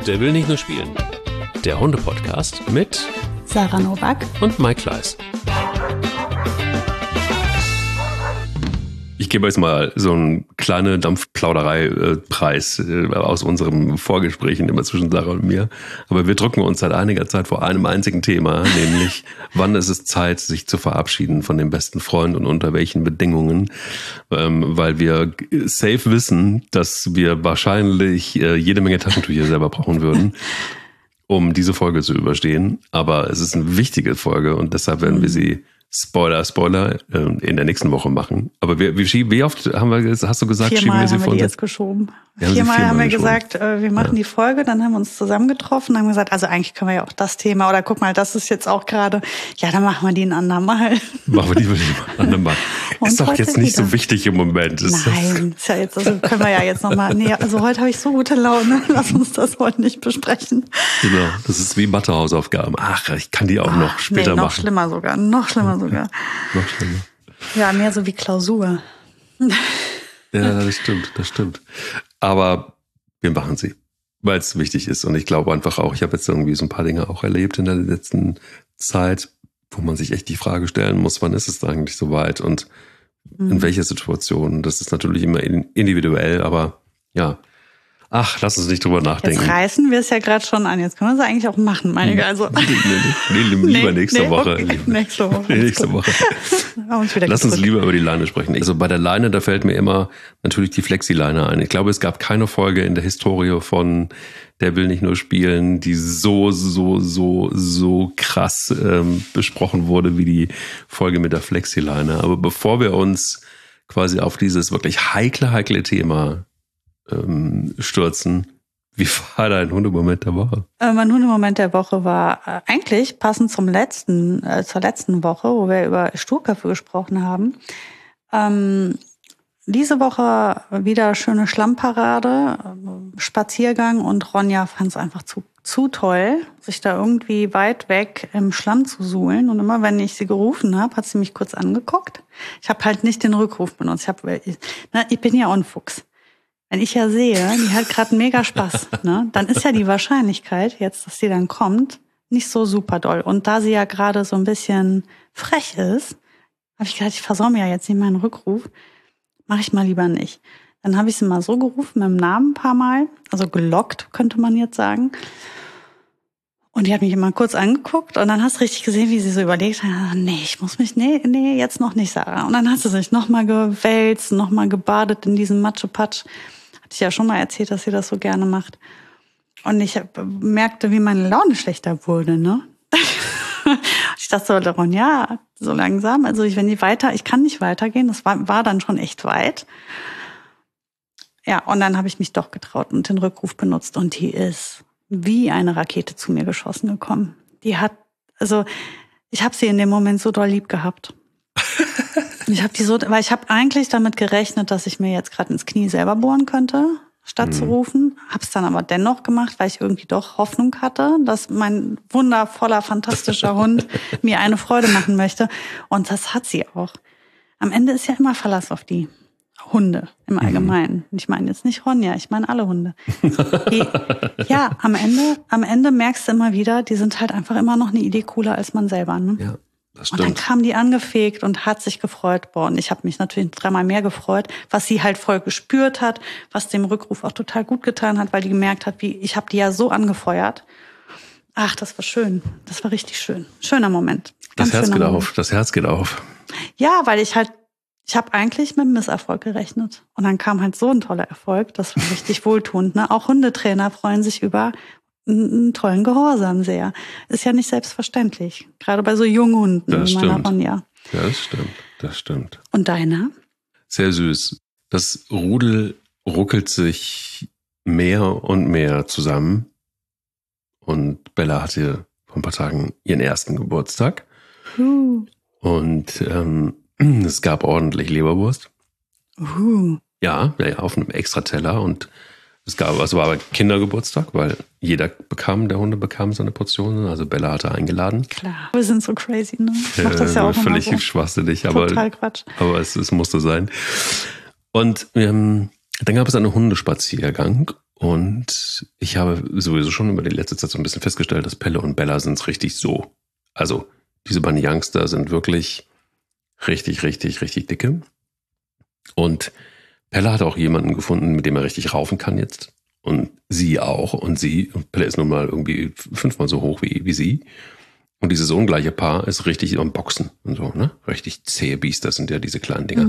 Der will nicht nur spielen. Der Hunde-Podcast mit Sarah Nowak und Mike Kleiss. Ich gebe euch mal so einen kleinen Dampfplauderei-Preis aus unseren Vorgesprächen immer zwischen Sarah und mir. Aber wir drücken uns seit einiger Zeit vor einem einzigen Thema, nämlich wann ist es Zeit, sich zu verabschieden von dem besten Freund und unter welchen Bedingungen. Weil wir safe wissen, dass wir wahrscheinlich jede Menge Taschentücher selber brauchen würden, um diese Folge zu überstehen. Aber es ist eine wichtige Folge und deshalb werden wir sie Spoiler, in der nächsten Woche machen. Aber wie oft haben wir, hast du gesagt, schieben wir sie vor uns? Jetzt geschoben. Viermal haben wir gesagt, wir machen die Folge, dann haben wir uns zusammengetroffen, haben gesagt, also eigentlich können wir ja auch das Thema, oder guck mal, das ist jetzt auch gerade, ja, dann machen wir die ein andermal. Machen wir die ein andermal. Ist doch jetzt nicht so wichtig im Moment. Nein, ist ja jetzt, also können wir ja jetzt nochmal, nee, also heute habe ich so gute Laune, lass uns das heute nicht besprechen. Genau, das ist wie Mathehausaufgaben. Ach, ich kann die auch noch später machen. Noch schlimmer sogar. Ja, mehr so wie Klausur. Ja, das stimmt. Aber wir machen sie, weil es wichtig ist. Und ich glaube einfach auch, ich habe jetzt irgendwie so ein paar Dinge auch erlebt in der letzten Zeit, wo man sich echt die Frage stellen muss, wann ist es eigentlich soweit und in welcher Situation. Das ist natürlich immer individuell, aber ja. Ach, lass uns nicht drüber nachdenken. Jetzt reißen wir es ja gerade schon an. Jetzt können wir es eigentlich auch machen, meine ich. Also. Lieber nächste Woche. Okay. Nächste Woche. Lass uns lieber über die Leine sprechen. Also bei der Leine, da fällt mir immer natürlich die Flexi-Leine ein. Ich glaube, es gab keine Folge in der Historie von Der will nicht nur spielen, die so krass besprochen wurde wie die Folge mit der Flexi-Leine. Aber bevor wir uns quasi auf dieses wirklich heikle Thema stürzen. Wie war dein Hundemoment der Woche? Mein Hundemoment der Woche war eigentlich passend zur letzten Woche, wo wir über Sturköpfe gesprochen haben. Diese Woche wieder schöne Schlammparade, Spaziergang und Ronja fand es einfach zu toll, sich da irgendwie weit weg im Schlamm zu suhlen. Und immer wenn ich sie gerufen habe, hat sie mich kurz angeguckt. Ich habe halt nicht den Rückruf benutzt. Ich bin ja auch ein Fuchs. Wenn ich ja sehe, die hat gerade einen mega Spaß, ne, dann ist ja die Wahrscheinlichkeit jetzt, dass sie dann kommt, nicht so super doll. Und da sie ja gerade so ein bisschen frech ist, habe ich gedacht, ich versau mir ja jetzt nicht meinen Rückruf, mache ich mal lieber nicht. Dann habe ich sie mal so gerufen mit dem Namen ein paar Mal, also gelockt, könnte man jetzt sagen. Und die hat mich immer kurz angeguckt und dann hast du richtig gesehen, wie sie so überlegt hat, nee, jetzt noch nicht, Sarah. Und dann hat sie sich nochmal gewälzt, nochmal gebadet in diesem Matschepatsch. Hatte ich ja schon mal erzählt, dass sie das so gerne macht. Und ich merkte, wie meine Laune schlechter wurde, ne? Ich dachte so, Ronja, so langsam, also ich kann nicht weitergehen. Das war dann schon echt weit. Ja, und dann habe ich mich doch getraut und den Rückruf benutzt und die ist wie eine Rakete zu mir geschossen gekommen. Ich habe sie in dem Moment so doll lieb gehabt. Weil ich habe eigentlich damit gerechnet, dass ich mir jetzt gerade ins Knie selber bohren könnte, statt zu rufen. Hab's dann aber dennoch gemacht, weil ich irgendwie doch Hoffnung hatte, dass mein wundervoller, fantastischer Hund mir eine Freude machen möchte. Und das hat sie auch. Am Ende ist ja immer Verlass auf die Hunde im Allgemeinen. Ich meine jetzt nicht Ronja, ich meine alle Hunde. Am Ende merkst du immer wieder, die sind halt einfach immer noch eine Idee cooler als man selber. Ne? Ja, das stimmt. Und dann kam die angefegt und hat sich gefreut. Boah, und ich habe mich natürlich 3-mal mehr gefreut, was sie halt voll gespürt hat, was dem Rückruf auch total gut getan hat, weil die gemerkt hat, ich habe die ja so angefeuert. Ach, das war schön. Das war richtig schön. Schöner Moment. Das Herz geht auf. Ja, weil ich habe eigentlich mit einem Misserfolg gerechnet. Und dann kam halt so ein toller Erfolg. Das war richtig wohltuend. Ne? Auch Hundetrainer freuen sich über einen tollen Gehorsam sehr. Ist ja nicht selbstverständlich. Gerade bei so jungen Hunden wie meiner Ronja. Ja, das stimmt. Und deiner? Sehr süß. Das Rudel ruckelt sich mehr und mehr zusammen. Und Bella hatte vor ein paar Tagen ihren ersten Geburtstag. Und es gab ordentlich Leberwurst. Ja, auf einem extra Teller. Und es war aber Kindergeburtstag, weil der Hunde bekam so eine Portion. Also Bella hatte eingeladen. Klar, wir sind so crazy, ne? Ich mach das ja auch völlig so. Schwachsinnig, Total Quatsch. Aber es musste sein. Und dann gab es einen Hundespaziergang. Und ich habe sowieso schon über die letzte Zeit so ein bisschen festgestellt, dass Pelle und Bella sind richtig so. Also diese beiden Youngster sind wirklich richtig, richtig, richtig dicke. Und Pelle hat auch jemanden gefunden, mit dem er richtig raufen kann jetzt. Und sie auch. Und Pelle ist nun mal irgendwie 5-mal so hoch wie sie. Und dieses ungleiche Paar ist richtig am Boxen und so, ne? Richtig zähe Biester sind ja diese kleinen Dinger.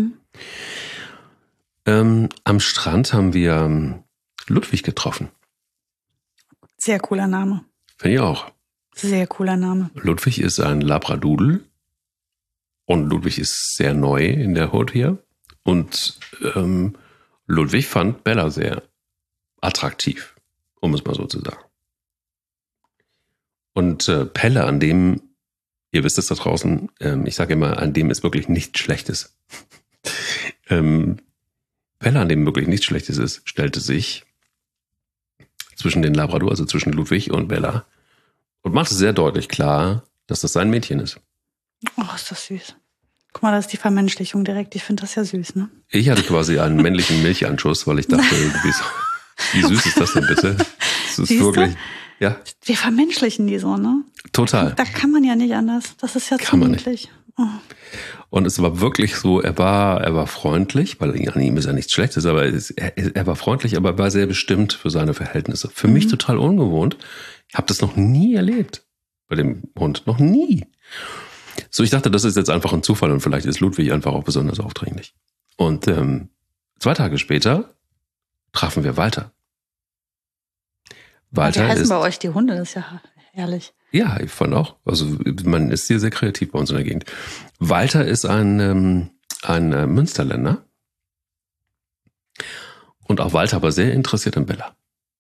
Am Strand haben wir Ludwig getroffen. Sehr cooler Name. Finde ich auch. Sehr cooler Name. Ludwig ist ein Labradoodle. Und Ludwig ist sehr neu in der Hut hier. Und Ludwig fand Bella sehr attraktiv, um es mal so zu sagen. Und Pelle, an dem, ihr wisst es da draußen, ich sage immer, an dem ist wirklich nichts Schlechtes. Pelle, an dem wirklich nichts Schlechtes ist, stellte sich zwischen den Labrador, also zwischen Ludwig und Bella, und machte sehr deutlich klar, dass das sein Mädchen ist. Oh, ist das süß. Guck mal, das ist die Vermenschlichung direkt. Ich finde das ja süß, ne? Ich hatte quasi einen männlichen Milchanschuss, weil ich dachte, wie süß ist das denn bitte? Das ist wirklich, ja. Wir vermenschlichen die so, ne? Total. Da kann man ja nicht anders. Das ist ja zu niedlich. Oh. Und es war wirklich so, er war freundlich, weil an ihm ist ja nichts Schlechtes, aber er war freundlich, aber er war sehr bestimmt für seine Verhältnisse. Für mich total ungewohnt. Ich habe das noch nie erlebt bei dem Hund. Noch nie. So, ich dachte, das ist jetzt einfach ein Zufall und vielleicht ist Ludwig einfach auch besonders aufdringlich. Und 2 Tage später trafen wir Walter. Walter wie heißen bei euch die Hunde? Das ist ja herrlich. Ja, ich fand auch. Also man ist hier sehr kreativ bei uns in der Gegend. Walter ist ein Münsterländer. Und auch Walter war sehr interessiert in Bella.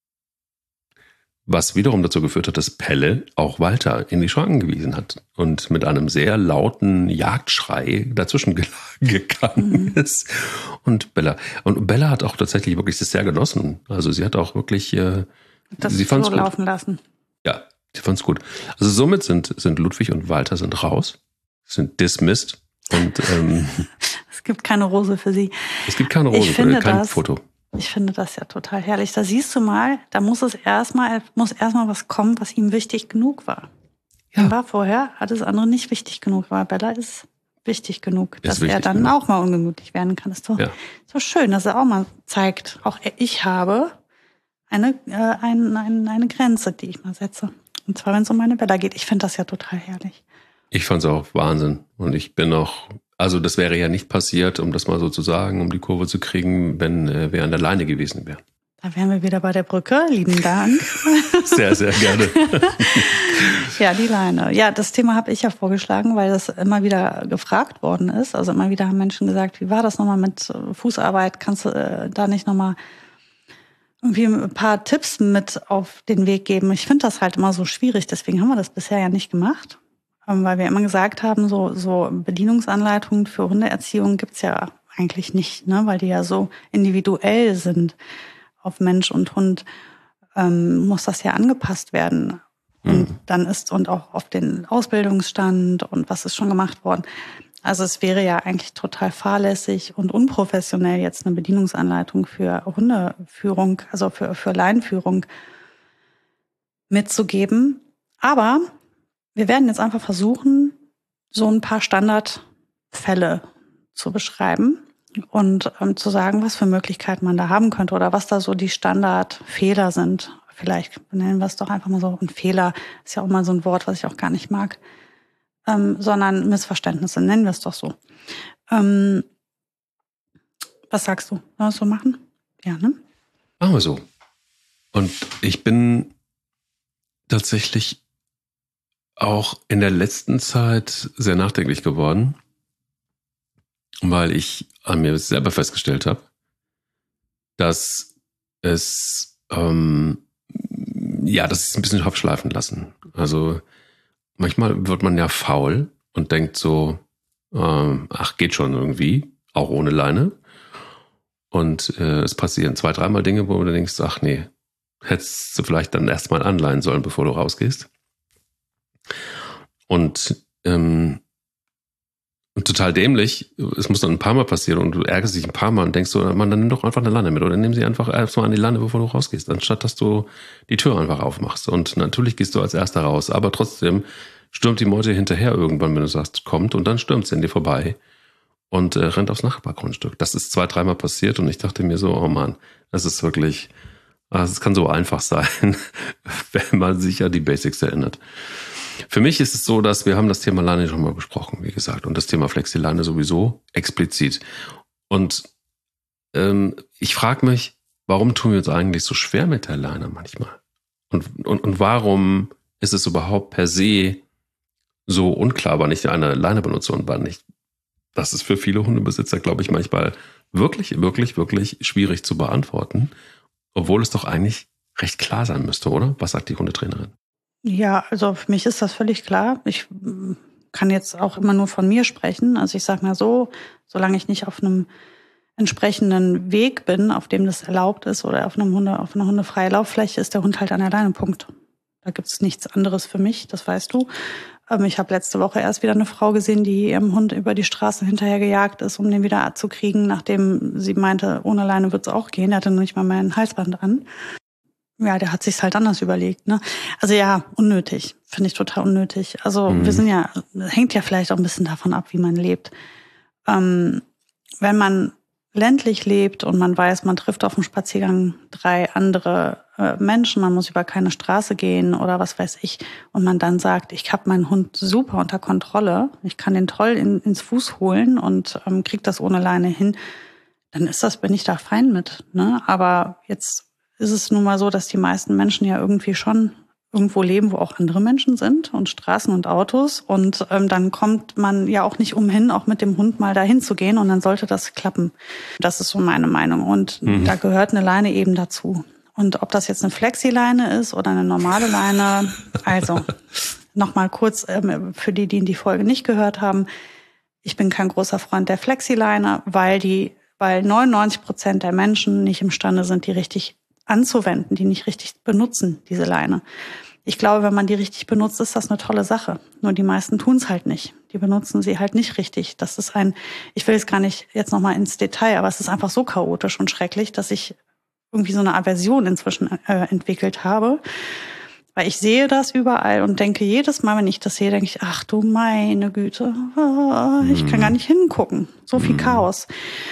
Was wiederum dazu geführt hat, dass Pelle auch Walter in die Schranken gewiesen hat und mit einem sehr lauten Jagdschrei dazwischen gegangen ist. Und Bella hat auch tatsächlich wirklich das sehr genossen. Also sie hat auch wirklich sie fand's so gut laufen lassen. Ja, sie fand's gut. Also somit sind Ludwig und Walter sind raus, sind dismissed und es gibt keine Rose für sie. Es gibt keine Rose, kein Foto. Ich finde das ja total herrlich. Da siehst du mal, da muss erstmal was kommen, was ihm wichtig genug war. Ja. Ihm war vorher alles andere nicht wichtig genug, aber Bella ist wichtig genug, dass er dann auch mal ungemütlich werden kann. Ist doch so schön, dass er auch mal zeigt, auch ich habe eine Grenze, die ich mal setze. Und zwar, wenn es um meine Bella geht. Ich finde das ja total herrlich. Ich fand es auch Wahnsinn. Und ich bin auch, also das wäre ja nicht passiert, um das mal so zu sagen, um die Kurve zu kriegen, wenn wir an der Leine gewesen wären. Da wären wir wieder bei der Brücke. Lieben Dank. Sehr, sehr gerne. Ja, die Leine. Ja, das Thema habe ich ja vorgeschlagen, weil das immer wieder gefragt worden ist. Also immer wieder haben Menschen gesagt, wie war das nochmal mit Fußarbeit? Kannst du da nicht nochmal irgendwie ein paar Tipps mit auf den Weg geben? Ich finde das halt immer so schwierig. Deswegen haben wir das bisher ja nicht gemacht. Weil wir immer gesagt haben, so Bedienungsanleitungen für Hundeerziehung gibt's ja eigentlich nicht, ne? Weil die ja so individuell sind. Auf Mensch und Hund muss das ja angepasst werden. Und dann und auch auf den Ausbildungsstand und was ist schon gemacht worden. Also es wäre ja eigentlich total fahrlässig und unprofessionell, jetzt eine Bedienungsanleitung für Hundeführung, also für Leinenführung mitzugeben. Aber wir werden jetzt einfach versuchen, so ein paar Standardfälle zu beschreiben und zu sagen, was für Möglichkeiten man da haben könnte oder was da so die Standardfehler sind. Vielleicht nennen wir es doch einfach mal so. Und Fehler ist ja auch mal so ein Wort, was ich auch gar nicht mag, sondern Missverständnisse, nennen wir es doch so. Was sagst du? Sollen wir es so machen? Ja, ne? Machen wir so. Und ich bin tatsächlich auch in der letzten Zeit sehr nachdenklich geworden, weil ich an mir selber festgestellt habe, dass dass ich es ein bisschen habe schleifen lassen. Also manchmal wird man ja faul und denkt so, geht schon irgendwie, auch ohne Leine. Und es passieren 2-3 Mal Dinge, wo du denkst, ach nee, hättest du vielleicht dann erstmal anleihen sollen, bevor du rausgehst. Und Und total dämlich, es muss dann ein paar Mal passieren und du ärgerst dich ein paar Mal und denkst so, Mann, dann nimm doch einfach eine Leine mit oder nimm sie einfach erstmal an die Leine, bevor du rausgehst, anstatt dass du die Tür einfach aufmachst. Und natürlich gehst du als Erster raus, aber trotzdem stürmt die Meute hinterher irgendwann, wenn du sagst, kommt, und dann stürmt sie an dir vorbei und rennt aufs Nachbargrundstück. Das ist 2-3 Mal passiert und ich dachte mir so, oh Mann, das ist wirklich, es kann so einfach sein, wenn man sich an die Basics erinnert. Für mich ist es so, dass wir haben das Thema Leine schon mal besprochen, wie gesagt, und das Thema Flexileine sowieso explizit. Und ich frage mich, warum tun wir uns eigentlich so schwer mit der Leine manchmal? Und warum ist es überhaupt per se so unklar, wann ich eine Leine benutze und wann nicht? Das ist für viele Hundebesitzer, glaube ich, manchmal wirklich, wirklich, wirklich schwierig zu beantworten, obwohl es doch eigentlich recht klar sein müsste, oder? Was sagt die Hundetrainerin? Ja, also für mich ist das völlig klar. Ich kann jetzt auch immer nur von mir sprechen. Also ich sage mal so, solange ich nicht auf einem entsprechenden Weg bin, auf dem das erlaubt ist oder auf einer hundefreien Lauffläche, ist der Hund halt an der Leine, Punkt. Da gibt's nichts anderes für mich, das weißt du. Ich habe letzte Woche erst wieder eine Frau gesehen, die ihrem Hund über die Straße hinterher gejagt ist, um den wieder abzukriegen, nachdem sie meinte, ohne Leine wird's auch gehen. Der hatte noch nicht mal mein Halsband an. Ja, der hat sich's halt anders überlegt, ne? Also ja, unnötig. Finde ich total unnötig. Also wir sind ja, hängt ja vielleicht auch ein bisschen davon ab, wie man lebt. Wenn man ländlich lebt und man weiß, man trifft auf dem Spaziergang 3 andere Menschen, man muss über keine Straße gehen oder was weiß ich, und man dann sagt, ich habe meinen Hund super unter Kontrolle, ich kann den toll ins Fuß holen und krieg das ohne Leine hin, dann bin ich da fein mit, ne? Aber jetzt ist es nun mal so, dass die meisten Menschen ja irgendwie schon irgendwo leben, wo auch andere Menschen sind und Straßen und Autos. Und dann kommt man ja auch nicht umhin, auch mit dem Hund mal dahin zu gehen, und dann sollte das klappen. Das ist so meine Meinung. Und da gehört eine Leine eben dazu. Und ob das jetzt eine Flexileine ist oder eine normale Leine, also nochmal kurz für die Folge nicht gehört haben. Ich bin kein großer Freund der Flexileine, weil 99% der Menschen nicht imstande sind, die richtig anzuwenden, die nicht richtig benutzen, diese Leine. Ich glaube, wenn man die richtig benutzt, ist das eine tolle Sache. Nur die meisten tun es halt nicht. Die benutzen sie halt nicht richtig. Das ist ich will jetzt gar nicht jetzt nochmal ins Detail, aber es ist einfach so chaotisch und schrecklich, dass ich irgendwie so eine Aversion inzwischen entwickelt habe. Weil ich sehe das überall und denke jedes Mal, wenn ich das sehe, denke ich, ach du meine Güte, ich kann gar nicht hingucken. So viel Chaos.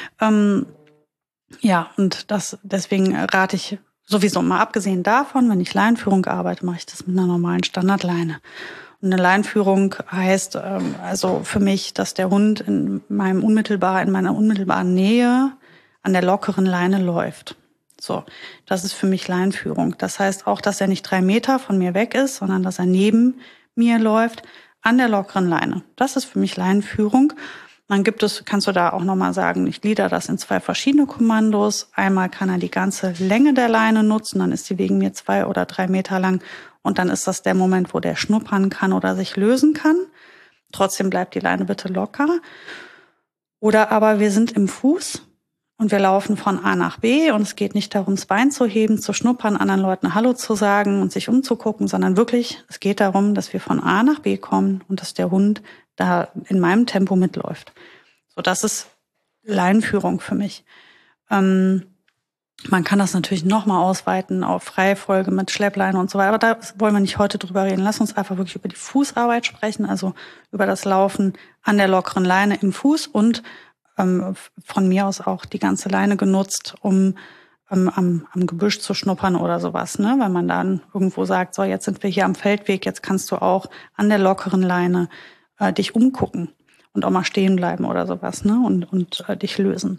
Ja, und deswegen rate ich sowieso, mal abgesehen davon, wenn ich Leinenführung arbeite, mache ich das mit einer normalen Standardleine. Und eine Leinenführung heißt also für mich, dass der Hund in meiner unmittelbaren Nähe an der lockeren Leine läuft. So, das ist für mich Leinenführung. Das heißt auch, dass er nicht 3 Meter von mir weg ist, sondern dass er neben mir läuft an der lockeren Leine. Das ist für mich Leinenführung. Dann kannst du da auch nochmal sagen, ich glieder das in 2 verschiedene Kommandos. Einmal kann er die ganze Länge der Leine nutzen, dann ist sie wegen mir 2 oder 3 Meter lang. Und dann ist das der Moment, wo der schnuppern kann oder sich lösen kann. Trotzdem bleibt die Leine bitte locker. Oder aber wir sind im Fuß und wir laufen von A nach B und es geht nicht darum, das Bein zu heben, zu schnuppern, anderen Leuten Hallo zu sagen und sich umzugucken, sondern wirklich, es geht darum, dass wir von A nach B kommen und dass der Hund da in meinem Tempo mitläuft. So, das ist Leinenführung für mich. Man kann das natürlich nochmal ausweiten auf Freifolge mit Schleppleine und so weiter, aber da wollen wir nicht heute drüber reden. Lass uns einfach wirklich über die Fußarbeit sprechen, also über das Laufen an der lockeren Leine im Fuß und von mir aus auch die ganze Leine genutzt, um am Gebüsch zu schnuppern oder sowas, ne? Wenn man dann irgendwo sagt, so, jetzt sind wir hier am Feldweg, jetzt kannst du auch an der lockeren Leine dich umgucken und auch mal stehen bleiben oder sowas, ne? Und dich lösen.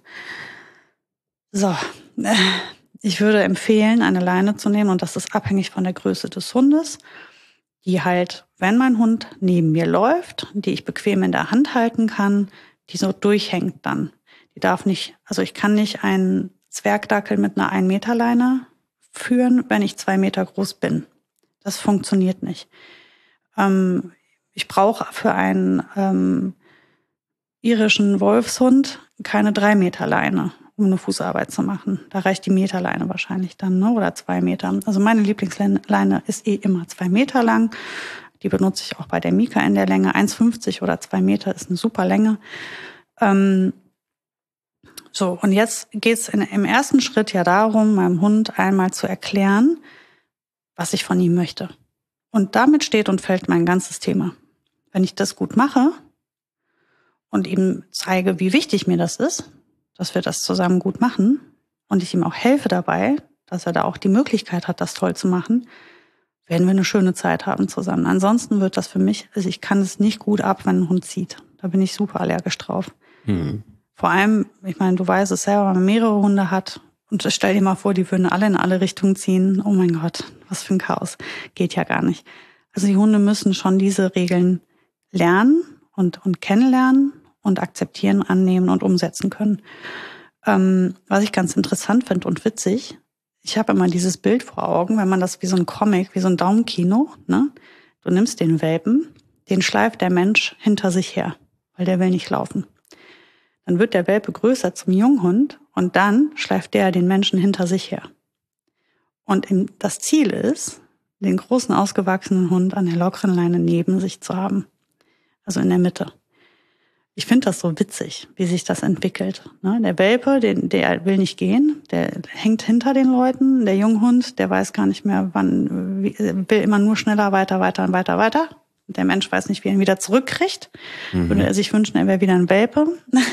So, ich würde empfehlen, eine Leine zu nehmen, und das ist abhängig von der Größe des Hundes, die halt, wenn mein Hund neben mir läuft, die ich bequem in der Hand halten kann, die so durchhängt dann. Die darf nicht, also ich kann nicht einen Zwergdackel mit einer 1 Meter Leine führen, wenn ich 2 Meter groß bin. Das funktioniert nicht. Ich brauche für einen irischen Wolfshund keine 3 Meter Leine, um eine Fußarbeit zu machen. Da reicht die Meterleine wahrscheinlich dann, ne? Oder 2 Meter. Also meine Lieblingsleine ist immer 2 Meter lang. Die benutze ich auch bei der Mika in der Länge. 1,50 oder 2 Meter ist eine super Länge. So, und jetzt geht's im ersten Schritt ja darum, meinem Hund einmal zu erklären, was ich von ihm möchte. Und damit steht und fällt mein ganzes Thema. Wenn ich das gut mache und ihm zeige, wie wichtig mir das ist, dass wir das zusammen gut machen und ich ihm auch helfe dabei, dass er da auch die Möglichkeit hat, das toll zu machen, werden wir eine schöne Zeit haben zusammen. Ansonsten wird das für mich, also ich kann es nicht gut ab, wenn ein Hund zieht. Da bin ich super allergisch drauf. Vor allem, ich meine, du weißt es selber, wenn man mehrere Hunde hat und stell dir mal vor, die würden alle in alle Richtungen ziehen. Oh mein Gott, was für ein Chaos. Geht ja gar nicht. Also die Hunde müssen schon diese Regeln lernen und kennenlernen und akzeptieren, annehmen und umsetzen können. Was ich ganz interessant finde und witzig, ich habe immer dieses Bild vor Augen, wenn man das wie so ein Comic, wie so ein Daumenkino, ne? Du nimmst den Welpen, den schleift der Mensch hinter sich her, weil der will nicht laufen. Dann wird der Welpe größer zum Junghund und dann schleift der den Menschen hinter sich her. Und das Ziel ist, den großen, ausgewachsenen Hund an der lockeren Leine neben sich zu haben. Also in der Mitte. Ich finde das so witzig, wie sich das entwickelt. Der Welpe, der will nicht gehen, der hängt hinter den Leuten. Der Junghund, der weiß gar nicht mehr, wann, will immer nur schneller, weiter. Und der Mensch weiß nicht, wie er ihn wieder zurückkriegt. Würde er sich wünschen, er wäre wieder ein Welpe.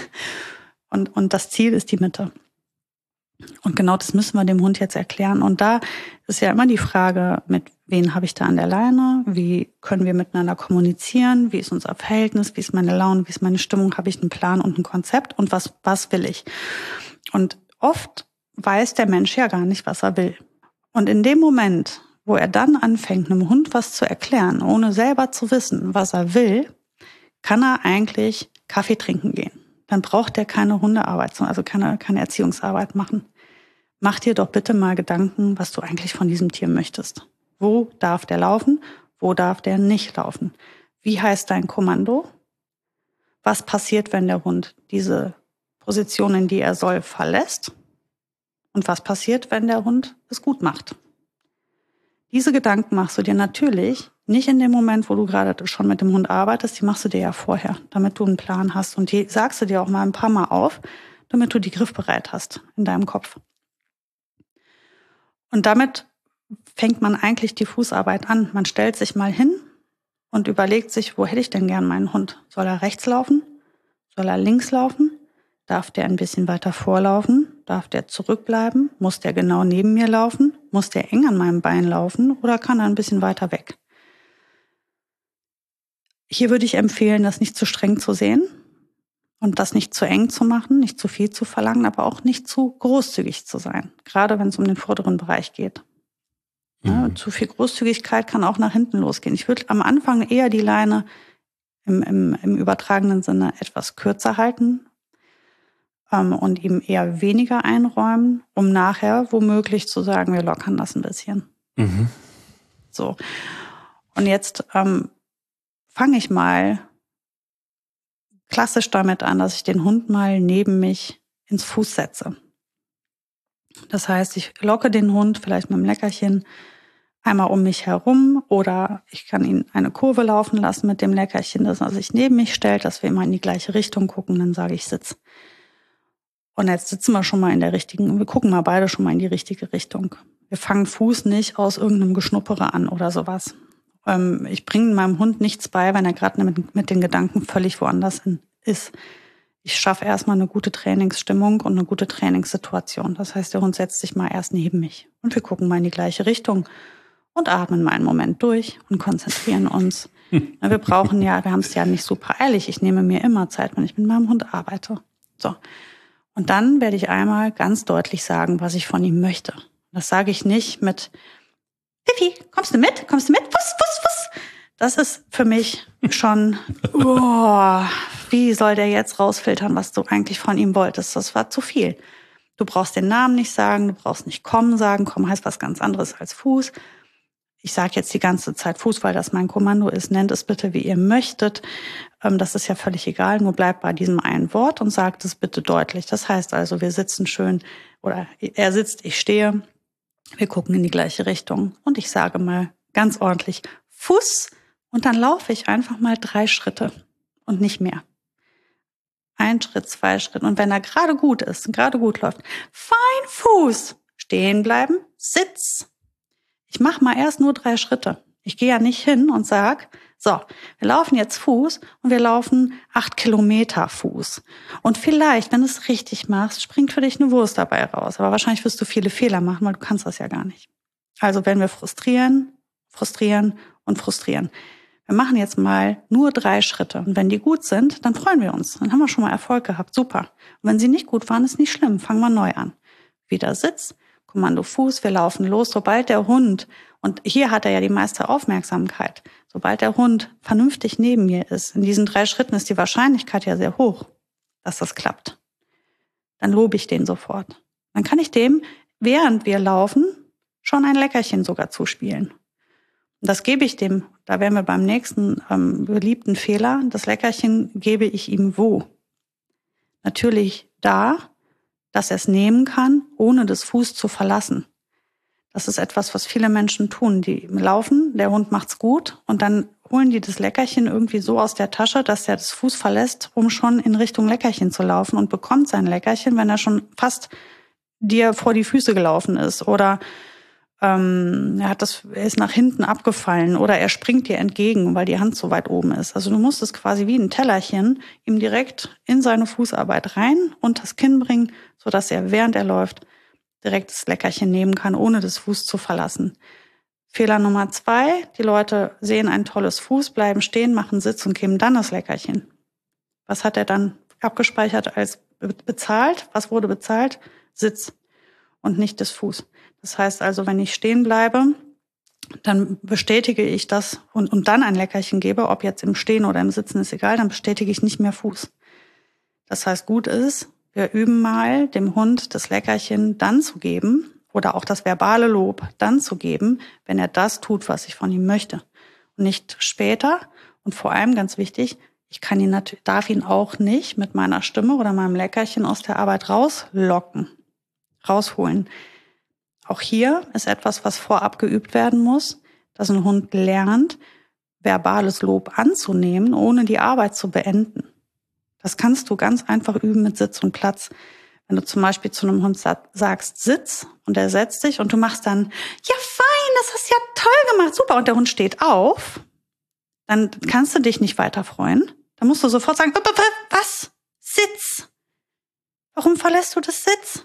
Und das Ziel ist die Mitte. Und genau das müssen wir dem Hund jetzt erklären. Und da ist ja immer die Frage, mit wen habe ich da an der Leine? Wie können wir miteinander kommunizieren? Wie ist unser Verhältnis? Wie ist meine Laune? Wie ist meine Stimmung? Habe ich einen Plan und ein Konzept? Und was will ich? Und oft weiß der Mensch ja gar nicht, was er will. Und in dem Moment, wo er dann anfängt, einem Hund was zu erklären, ohne selber zu wissen, was er will, kann er eigentlich Kaffee trinken gehen. Dann braucht er keine Hundearbeit, also keine Erziehungsarbeit machen. Mach dir doch bitte mal Gedanken, was du eigentlich von diesem Tier möchtest. Wo darf der laufen? Wo darf der nicht laufen? Wie heißt dein Kommando? Was passiert, wenn der Hund diese Position, in die er soll, verlässt? Und was passiert, wenn der Hund es gut macht? Diese Gedanken machst du dir natürlich nicht in dem Moment, wo du gerade schon mit dem Hund arbeitest, die machst du dir ja vorher, damit du einen Plan hast. Und die sagst du dir auch mal ein paar Mal auf, damit du die griffbereit hast in deinem Kopf. Und damit fängt man eigentlich die Fußarbeit an. Man stellt sich mal hin und überlegt sich, wo hätte ich denn gern meinen Hund? Soll er rechts laufen? Soll er links laufen? Darf der ein bisschen weiter vorlaufen? Darf der zurückbleiben? Muss der genau neben mir laufen? Muss der eng an meinem Bein laufen? Oder kann er ein bisschen weiter weg? Hier würde ich empfehlen, das nicht zu streng zu sehen und das nicht zu eng zu machen, nicht zu viel zu verlangen, aber auch nicht zu großzügig zu sein, gerade wenn es um den vorderen Bereich geht. Ja, zu viel Großzügigkeit kann auch nach hinten losgehen. Ich würde am Anfang eher die Leine im übertragenen Sinne etwas kürzer halten und ihm eher weniger einräumen, um nachher womöglich zu sagen, wir lockern das ein bisschen. So. Und jetzt fange ich mal klassisch damit an, dass ich den Hund mal neben mich ins Fuß setze. Das heißt, ich locke den Hund vielleicht mit dem Leckerchen einmal um mich herum oder ich kann ihn eine Kurve laufen lassen mit dem Leckerchen, dass er sich neben mich stellt, dass wir immer in die gleiche Richtung gucken, dann sage ich Sitz. Und jetzt sitzen wir schon mal wir gucken mal beide schon mal in die richtige Richtung. Wir fangen Fuß nicht aus irgendeinem Geschnuppere an oder sowas. Ich bringe meinem Hund nichts bei, wenn er gerade mit den Gedanken völlig woanders ist. Ich schaffe erstmal eine gute Trainingsstimmung und eine gute Trainingssituation. Das heißt, der Hund setzt sich mal erst neben mich und wir gucken mal in die gleiche Richtung und atmen mal einen Moment durch und konzentrieren uns. Wir haben es ja nicht super eilig. Ich nehme mir immer Zeit, wenn ich mit meinem Hund arbeite. So. Und dann werde ich einmal ganz deutlich sagen, was ich von ihm möchte. Das sage ich nicht mit Pipi, kommst du mit? Fuss. Das ist für mich schon, wie soll der jetzt rausfiltern, was du eigentlich von ihm wolltest? Das war zu viel. Du brauchst den Namen nicht sagen, du brauchst nicht kommen sagen. Kommen heißt was ganz anderes als Fuß. Ich sage jetzt die ganze Zeit Fuß, weil das mein Kommando ist. Nennt es bitte, wie ihr möchtet. Das ist ja völlig egal. Nur bleibt bei diesem einen Wort und sagt es bitte deutlich. Das heißt also, wir sitzen schön, oder er sitzt, ich stehe. Wir gucken in die gleiche Richtung. Und ich sage mal ganz ordentlich Fuß Und dann laufe ich einfach mal 3 Schritte und nicht mehr. 1 Schritt, 2 Schritte. Und wenn er gerade gut ist, gerade gut läuft, fein Fuß, stehen bleiben, Sitz. Ich mache mal erst nur 3 Schritte. Ich gehe ja nicht hin und sag, so, wir laufen jetzt Fuß und wir laufen 8 Kilometer Fuß. Und vielleicht, wenn du es richtig machst, springt für dich eine Wurst dabei raus. Aber wahrscheinlich wirst du viele Fehler machen, weil du kannst das ja gar nicht. Also wenn wir frustrieren und frustrieren. Wir machen jetzt mal nur 3 Schritte. Und wenn die gut sind, dann freuen wir uns. Dann haben wir schon mal Erfolg gehabt. Super. Und wenn sie nicht gut waren, ist nicht schlimm. Fangen wir neu an. Wieder Sitz, Kommando Fuß, wir laufen los. Sobald der Hund, und hier hat er ja die meiste Aufmerksamkeit, sobald der Hund vernünftig neben mir ist, in diesen 3 Schritten ist die Wahrscheinlichkeit ja sehr hoch, dass das klappt. Dann lobe ich den sofort. Dann kann ich dem, während wir laufen, schon ein Leckerchen sogar zuspielen. Und das gebe ich dem, da wären wir beim nächsten beliebten Fehler, das Leckerchen gebe ich ihm wo? Natürlich da, dass er es nehmen kann, ohne das Fuß zu verlassen. Das ist etwas, was viele Menschen tun. Die laufen, der Hund macht's gut und dann holen die das Leckerchen irgendwie so aus der Tasche, dass er das Fuß verlässt, um schon in Richtung Leckerchen zu laufen und bekommt sein Leckerchen, wenn er schon fast dir vor die Füße gelaufen ist oder er ist nach hinten abgefallen oder er springt dir entgegen, weil die Hand so weit oben ist. Also du musst es quasi wie ein Tellerchen ihm direkt in seine Fußarbeit rein und das Kinn bringen, sodass er, während er läuft, direkt das Leckerchen nehmen kann, ohne das Fuß zu verlassen. Fehler Nummer 2, die Leute sehen ein tolles Fuß, bleiben stehen, machen Sitz und geben dann das Leckerchen. Was hat er dann abgespeichert als bezahlt? Was wurde bezahlt? Sitz und nicht das Fuß. Das heißt also, wenn ich stehen bleibe, dann bestätige ich das und dann ein Leckerchen gebe, ob jetzt im Stehen oder im Sitzen ist egal, dann bestätige ich nicht mehr Fuß. Das heißt, gut ist, wir üben mal, dem Hund das Leckerchen dann zu geben oder auch das verbale Lob dann zu geben, wenn er das tut, was ich von ihm möchte. Und nicht später und vor allem ganz wichtig, darf ihn auch nicht mit meiner Stimme oder meinem Leckerchen aus der Arbeit rausholen. Auch hier ist etwas, was vorab geübt werden muss, dass ein Hund lernt, verbales Lob anzunehmen, ohne die Arbeit zu beenden. Das kannst du ganz einfach üben mit Sitz und Platz. Wenn du zum Beispiel zu einem Hund sagst, Sitz, und er setzt sich und du machst dann, ja fein, das hast du ja toll gemacht, super, und der Hund steht auf, dann kannst du dich nicht weiter freuen. Dann musst du sofort sagen, was? Sitz. Warum verlässt du das Sitz?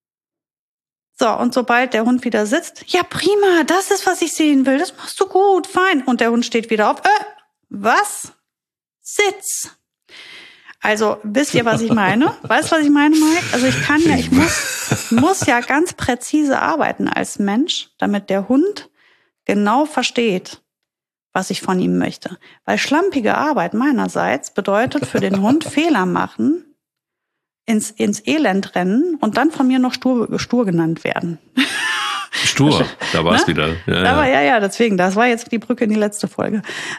So, und sobald der Hund wieder sitzt, ja prima, das ist, was ich sehen will, das machst du gut, fein. Und der Hund steht wieder auf, was? Sitz. Also, wisst ihr, was ich meine? Weißt du, was ich meine, Mike? Also ich muss ja ganz präzise arbeiten als Mensch, damit der Hund genau versteht, was ich von ihm möchte. Weil schlampige Arbeit meinerseits bedeutet für den Hund Fehler machen, ins Elend rennen und dann von mir noch stur genannt werden. Stur, da war es wieder. Ja, deswegen, das war jetzt die Brücke in die letzte Folge.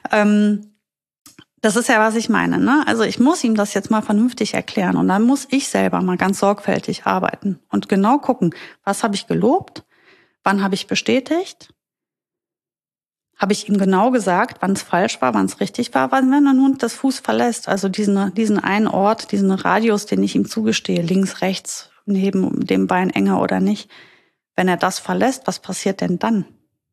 Das ist ja, was ich meine, ne? Also ich muss ihm das jetzt mal vernünftig erklären und dann muss ich selber mal ganz sorgfältig arbeiten und genau gucken, was habe ich gelobt, wann habe ich bestätigt, habe ich ihm genau gesagt, wann es falsch war, wann es richtig war, wenn ein Hund das Fuß verlässt, also diesen einen Ort, diesen Radius, den ich ihm zugestehe, links, rechts, neben dem Bein enger oder nicht, wenn er das verlässt, was passiert denn dann?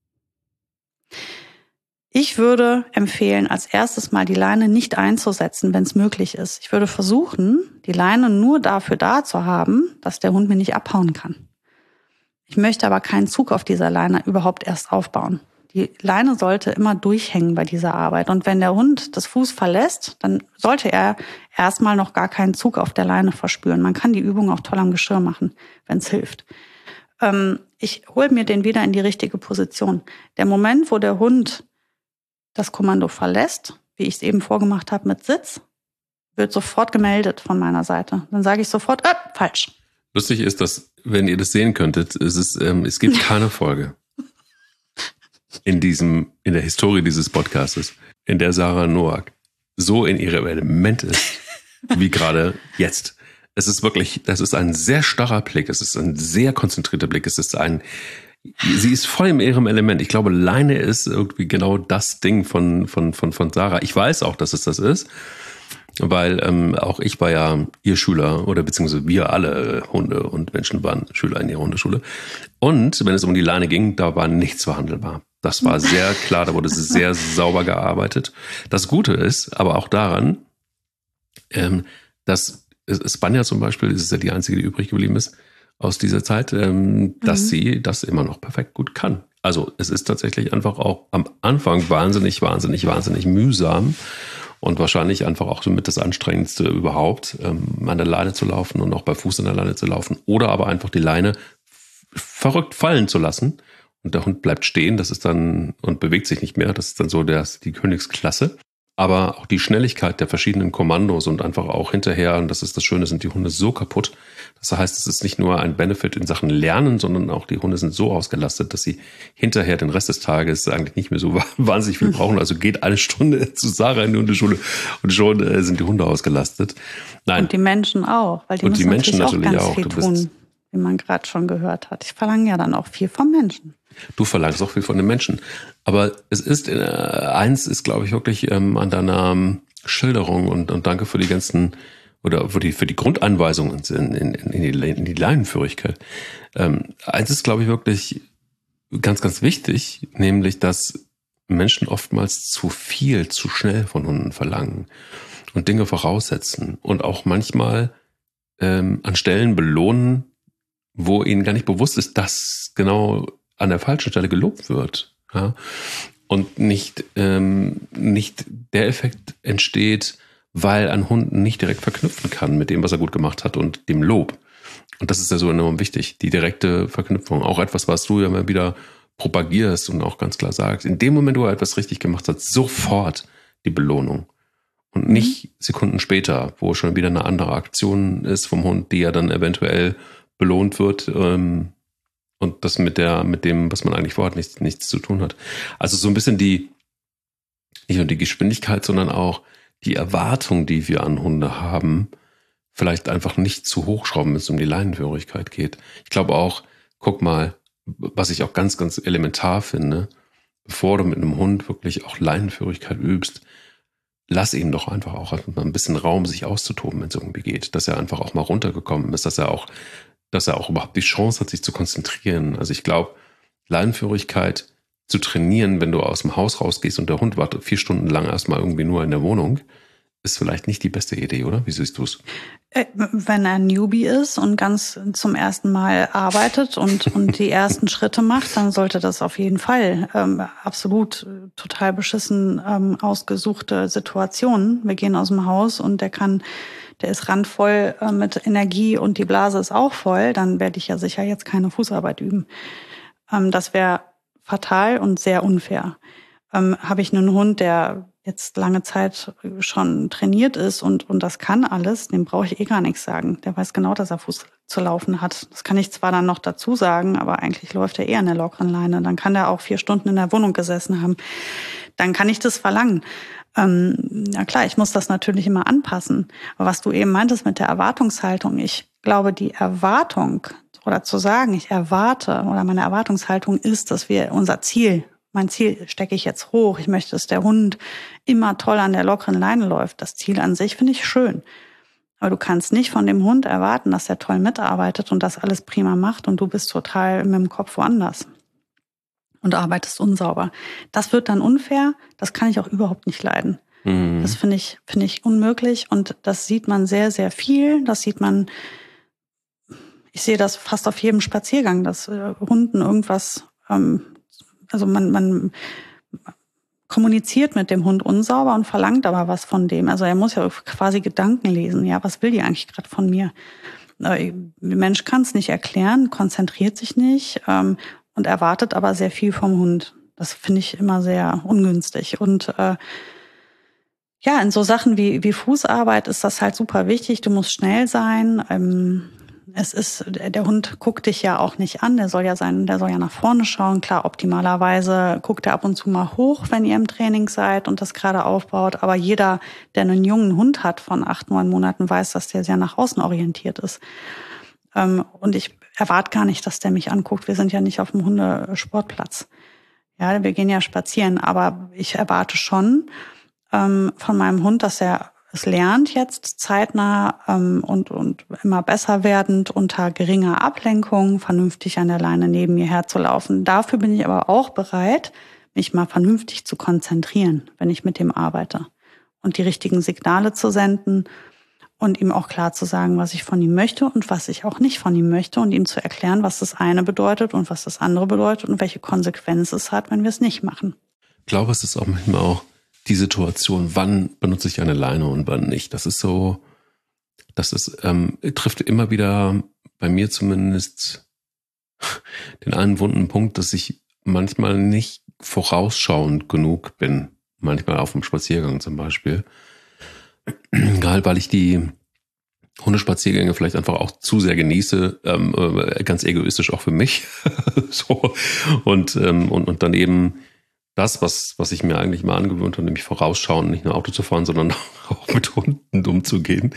Ich würde empfehlen, als erstes mal die Leine nicht einzusetzen, wenn es möglich ist. Ich würde versuchen, die Leine nur dafür da zu haben, dass der Hund mir nicht abhauen kann. Ich möchte aber keinen Zug auf dieser Leine überhaupt erst aufbauen. Die Leine sollte immer durchhängen bei dieser Arbeit. Und wenn der Hund das Fuß verlässt, dann sollte er erstmal noch gar keinen Zug auf der Leine verspüren. Man kann die Übung auch toll am Geschirr machen, wenn es hilft. Ich hole mir den wieder in die richtige Position. Der Moment, wo der Hund das Kommando verlässt, wie ich es eben vorgemacht habe mit Sitz, wird sofort gemeldet von meiner Seite. Dann sage ich sofort, falsch. Lustig ist, dass, wenn ihr das sehen könntet, es gibt keine Folge in der Historie dieses Podcastes, in der Sarah Noack so in ihrem Element ist, wie gerade jetzt. Es ist wirklich, das ist ein sehr starrer Blick, es ist ein sehr konzentrierter Blick, es ist ein sie ist voll in ihrem Element. Ich glaube, Leine ist irgendwie genau das Ding von Sarah. Ich weiß auch, dass es das ist, weil auch ich war ja ihr Schüler oder beziehungsweise wir alle Hunde und Menschen waren Schüler in ihrer Hundeschule. Und wenn es um die Leine ging, da war nichts verhandelbar. Das war sehr klar, da wurde sehr sauber gearbeitet. Das Gute ist aber auch daran, dass Spanja zum Beispiel, das ist ja die einzige, die übrig geblieben ist aus dieser Zeit, dass sie das immer noch perfekt gut kann. Also es ist tatsächlich einfach auch am Anfang wahnsinnig mühsam und wahrscheinlich einfach auch mit das Anstrengendste überhaupt, an der Leine zu laufen und auch bei Fuß an der Leine zu laufen oder aber einfach die Leine verrückt fallen zu lassen und der Hund bleibt stehen, das ist dann und bewegt sich nicht mehr, das ist dann so die Königsklasse. Aber auch die Schnelligkeit der verschiedenen Kommandos und einfach auch hinterher, und das ist das Schöne, sind die Hunde so kaputt. Das heißt, es ist nicht nur ein Benefit in Sachen Lernen, sondern auch die Hunde sind so ausgelastet, dass sie hinterher den Rest des Tages eigentlich nicht mehr so wahnsinnig viel brauchen. Also geht eine Stunde zu Sarah in die Hundeschule und schon sind die Hunde ausgelastet. Nein. Und die Menschen auch, weil die müssen natürlich auch ganz viel tun, wie man gerade schon gehört hat. Ich verlange ja dann auch viel vom Menschen. Du verlangst auch viel von den Menschen. Aber es ist, eins ist, glaube ich, wirklich an deiner Schilderung und danke für die ganzen, oder für die Grundanweisungen in die Leinenführigkeit. Eins ist, glaube ich, wirklich ganz, ganz wichtig, nämlich, dass Menschen oftmals zu viel, zu schnell von Hunden verlangen und Dinge voraussetzen und auch manchmal an Stellen belohnen, wo ihnen gar nicht bewusst ist, dass genau an der falschen Stelle gelobt wird. Ja? Und nicht der Effekt entsteht, weil ein Hund nicht direkt verknüpfen kann mit dem, was er gut gemacht hat und dem Lob. Und das ist ja so enorm wichtig, die direkte Verknüpfung. Auch etwas, was du ja mal wieder propagierst und auch ganz klar sagst. In dem Moment, wo er etwas richtig gemacht hat, sofort die Belohnung. Und nicht Sekunden später, wo schon wieder eine andere Aktion ist vom Hund, die ja dann eventuell belohnt wird, und das mit dem, was man eigentlich vorhat, nichts zu tun hat. Also so ein bisschen nicht nur die Geschwindigkeit, sondern auch die Erwartung, die wir an Hunde haben, vielleicht einfach nicht zu hochschrauben, wenn es um die Leinenführigkeit geht. Ich glaube auch, guck mal, was ich auch ganz, ganz elementar finde, bevor du mit einem Hund wirklich auch Leinenführigkeit übst, lass ihm doch einfach auch ein bisschen Raum, sich auszutoben, wenn es irgendwie geht. Dass er einfach auch mal runtergekommen ist, dass er auch überhaupt die Chance hat, sich zu konzentrieren. Also ich glaube, Leinenführigkeit zu trainieren, wenn du aus dem Haus rausgehst und der Hund wartet 4 Stunden lang erstmal irgendwie nur in der Wohnung, ist vielleicht nicht die beste Idee, oder? Wie siehst du es? Wenn er ein Newbie ist und ganz zum ersten Mal arbeitet und die ersten Schritte macht, dann sollte das auf jeden Fall absolut total beschissen ausgesuchte Situation. Wir gehen aus dem Haus und der ist randvoll mit Energie und die Blase ist auch voll, dann werde ich ja sicher jetzt keine Fußarbeit üben. Das wäre fatal und sehr unfair. Habe ich einen Hund, der jetzt lange Zeit schon trainiert ist und das kann alles, dem brauche ich gar nichts sagen. Der weiß genau, dass er Fuß zu laufen hat. Das kann ich zwar dann noch dazu sagen, aber eigentlich läuft er eher an der lockeren Leine. Dann kann der auch 4 Stunden in der Wohnung gesessen haben. Dann kann ich das verlangen. Ja klar, ich muss das natürlich immer anpassen. Aber was du eben meintest mit der Erwartungshaltung, ich glaube, die Erwartung oder zu sagen, ich erwarte oder meine Erwartungshaltung ist, dass mein Ziel stecke ich jetzt hoch. Ich möchte, dass der Hund immer toll an der lockeren Leine läuft. Das Ziel an sich finde ich schön. Aber du kannst nicht von dem Hund erwarten, dass er toll mitarbeitet und das alles prima macht und du bist total mit dem Kopf woanders und arbeitest unsauber. Das wird dann unfair. Das kann ich auch überhaupt nicht leiden. Mhm. Das finde ich unmöglich und das sieht man sehr, sehr viel. Ich sehe das fast auf jedem Spaziergang, dass Hunden irgendwas, also man kommuniziert mit dem Hund unsauber und verlangt aber was von dem. Also er muss ja quasi Gedanken lesen. Ja, was will die eigentlich gerade von mir? Der Mensch kann es nicht erklären, konzentriert sich nicht und erwartet aber sehr viel vom Hund. Das finde ich immer sehr ungünstig. Und ja, in so Sachen wie Fußarbeit ist das halt super wichtig. Du musst schnell sein. Der Hund guckt dich ja auch nicht an, der soll ja nach vorne schauen. Klar, optimalerweise guckt er ab und zu mal hoch, wenn ihr im Training seid und das gerade aufbaut. Aber jeder, der einen jungen Hund hat von 8, 9 Monaten, weiß, dass der sehr nach außen orientiert ist. Und ich erwarte gar nicht, dass der mich anguckt. Wir sind ja nicht auf dem Hundesportplatz. Ja, wir gehen ja spazieren, aber ich erwarte schon von meinem Hund, dass er es lernt jetzt zeitnah und immer besser werdend unter geringer Ablenkung vernünftig an der Leine neben mir herzulaufen. Dafür bin ich aber auch bereit, mich mal vernünftig zu konzentrieren, wenn ich mit dem arbeite und die richtigen Signale zu senden und ihm auch klar zu sagen, was ich von ihm möchte und was ich auch nicht von ihm möchte und ihm zu erklären, was das eine bedeutet und was das andere bedeutet und welche Konsequenz es hat, wenn wir es nicht machen. Ich glaube, es ist auch manchmal auch die Situation, wann benutze ich eine Leine und wann nicht. Das ist so, trifft immer wieder bei mir zumindest den einen wunden Punkt, dass ich manchmal nicht vorausschauend genug bin. Manchmal auf dem Spaziergang zum Beispiel. Gerade weil ich die Hundespaziergänge vielleicht einfach auch zu sehr genieße, ganz egoistisch auch für mich. So. Und dann eben das, was ich mir eigentlich mal angewöhnt habe, nämlich vorausschauen, nicht nur Auto zu fahren, sondern auch mit Hunden umzugehen,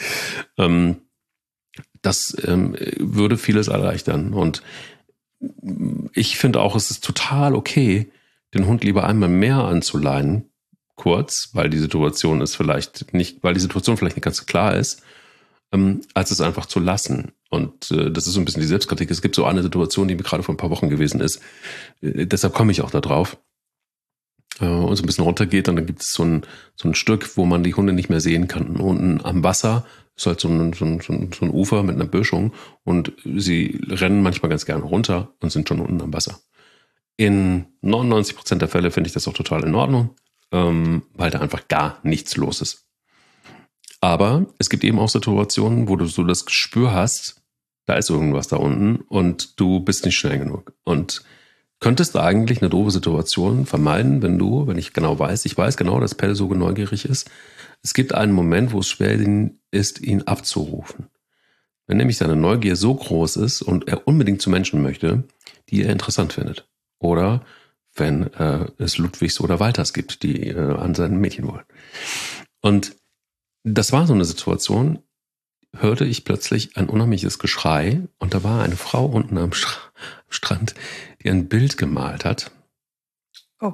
das würde vieles erleichtern. Und ich finde auch, es ist total okay, den Hund lieber einmal mehr anzuleinen, kurz, weil die Situation vielleicht nicht ganz klar ist, als es einfach zu lassen. Und das ist so ein bisschen die Selbstkritik. Es gibt so eine Situation, die mir gerade vor ein paar Wochen gewesen ist. Deshalb komme ich auch da drauf. Und so ein bisschen runtergeht, und dann gibt es so ein Stück, wo man die Hunde nicht mehr sehen kann. Unten am Wasser ist halt so ein Ufer mit einer Böschung, und sie rennen manchmal ganz gerne runter und sind schon unten am Wasser. In 99% der Fälle finde ich das auch total in Ordnung, weil da einfach gar nichts los ist. Aber es gibt eben auch Situationen, wo du so das Gespür hast, da ist irgendwas da unten und du bist nicht schnell genug. Und könntest du eigentlich eine doofe Situation vermeiden, wenn ich weiß genau, dass Pelle so neugierig ist. Es gibt einen Moment, wo es schwer ist, ihn abzurufen. Wenn nämlich seine Neugier so groß ist und er unbedingt zu Menschen möchte, die er interessant findet. Oder wenn es Ludwigs oder Walters gibt, die an sein Mädchen wollen. Und das war so eine Situation, hörte ich plötzlich ein unheimliches Geschrei, und da war eine Frau unten am Strand, die ein Bild gemalt hat. Oh.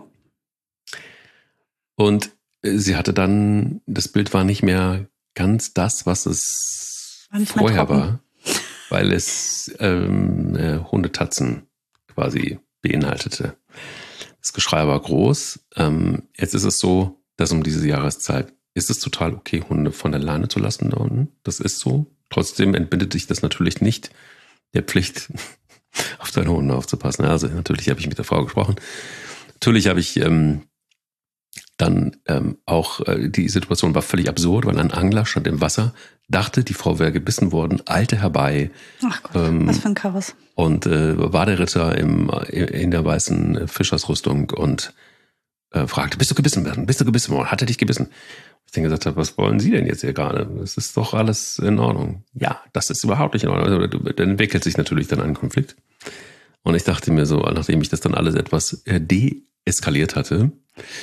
Und sie hatte dann, das Bild war nicht mehr ganz das, was es vorher war, weil es Hundetatzen quasi beinhaltete. Das Geschrei war groß. Jetzt ist es so, dass um diese Jahreszeit ist es total okay, Hunde von der Leine zu lassen da unten. Das ist so. Trotzdem entbindet dich das natürlich nicht der Pflicht, auf deine Hunde aufzupassen. Also natürlich habe ich mit der Frau gesprochen. Natürlich habe ich dann auch, die Situation war völlig absurd, weil ein Angler stand im Wasser, dachte, die Frau wäre gebissen worden, eilte herbei. Ach Gott, was für ein Chaos. Und war der Ritter in der weißen Fischersrüstung und fragte, bist du gebissen worden? Hat er dich gebissen? Ich dann gesagt habe, was wollen Sie denn jetzt hier gerade? Es ist doch alles in Ordnung. Ja, das ist überhaupt nicht in Ordnung. Dann entwickelt sich natürlich dann ein Konflikt. Und ich dachte mir so, nachdem ich das dann alles etwas deeskaliert hatte,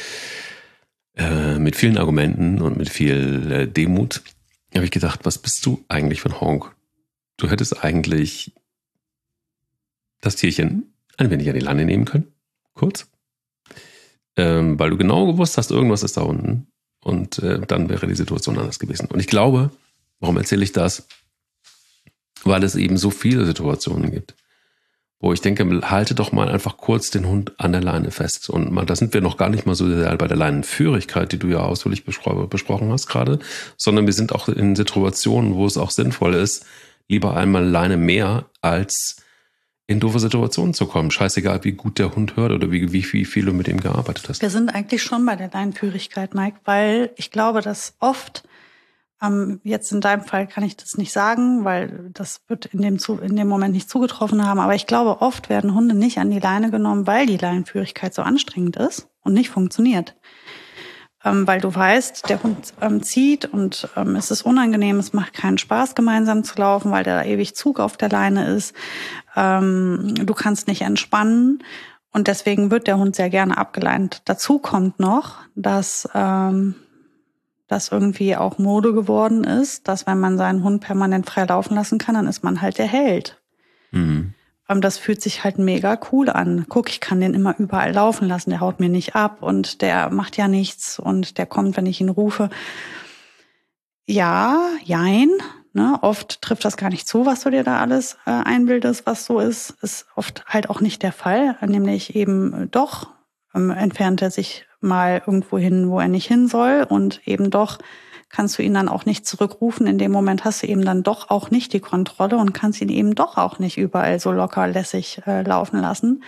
mit vielen Argumenten und mit viel Demut, habe ich gedacht, was bist du eigentlich für ein Honk? Du hättest eigentlich das Tierchen ein wenig an die Leine nehmen können, kurz, weil du genau gewusst hast, irgendwas ist da unten. Und dann wäre die Situation anders gewesen. Und ich glaube, warum erzähle ich das? Weil es eben so viele Situationen gibt, wo ich denke, halte doch mal einfach kurz den Hund an der Leine fest. Und da sind wir noch gar nicht mal so sehr bei der Leinenführigkeit, die du ja ausführlich besprochen hast gerade, sondern wir sind auch in Situationen, wo es auch sinnvoll ist, lieber einmal Leine mehr, als in doofe Situationen zu kommen. Scheißegal, wie gut der Hund hört oder wie viel du mit ihm gearbeitet hast. Wir sind eigentlich schon bei der Leinenführigkeit, Mike, weil ich glaube, dass oft, jetzt in deinem Fall kann ich das nicht sagen, weil das wird in dem Moment nicht zugetroffen haben, aber ich glaube, oft werden Hunde nicht an die Leine genommen, weil die Leinenführigkeit so anstrengend ist und nicht funktioniert. Weil du weißt, der Hund zieht und es ist unangenehm, es macht keinen Spaß, gemeinsam zu laufen, weil da ewig Zug auf der Leine ist. Du kannst nicht entspannen und deswegen wird der Hund sehr gerne abgeleint. Dazu kommt noch, dass das irgendwie auch Mode geworden ist, dass wenn man seinen Hund permanent frei laufen lassen kann, dann ist man halt der Held. Mhm. Das fühlt sich halt mega cool an. Guck, ich kann den immer überall laufen lassen, der haut mir nicht ab und der macht ja nichts und der kommt, wenn ich ihn rufe. Ja, jein. Ne? Oft trifft das gar nicht zu, was du dir da alles einbildest, was so ist. Ist oft halt auch nicht der Fall. Nämlich eben doch entfernt er sich mal irgendwo hin, wo er nicht hin soll. Und eben doch kannst du ihn dann auch nicht zurückrufen. In dem Moment hast du eben dann doch auch nicht die Kontrolle und kannst ihn eben doch auch nicht überall so locker lässig laufen lassen.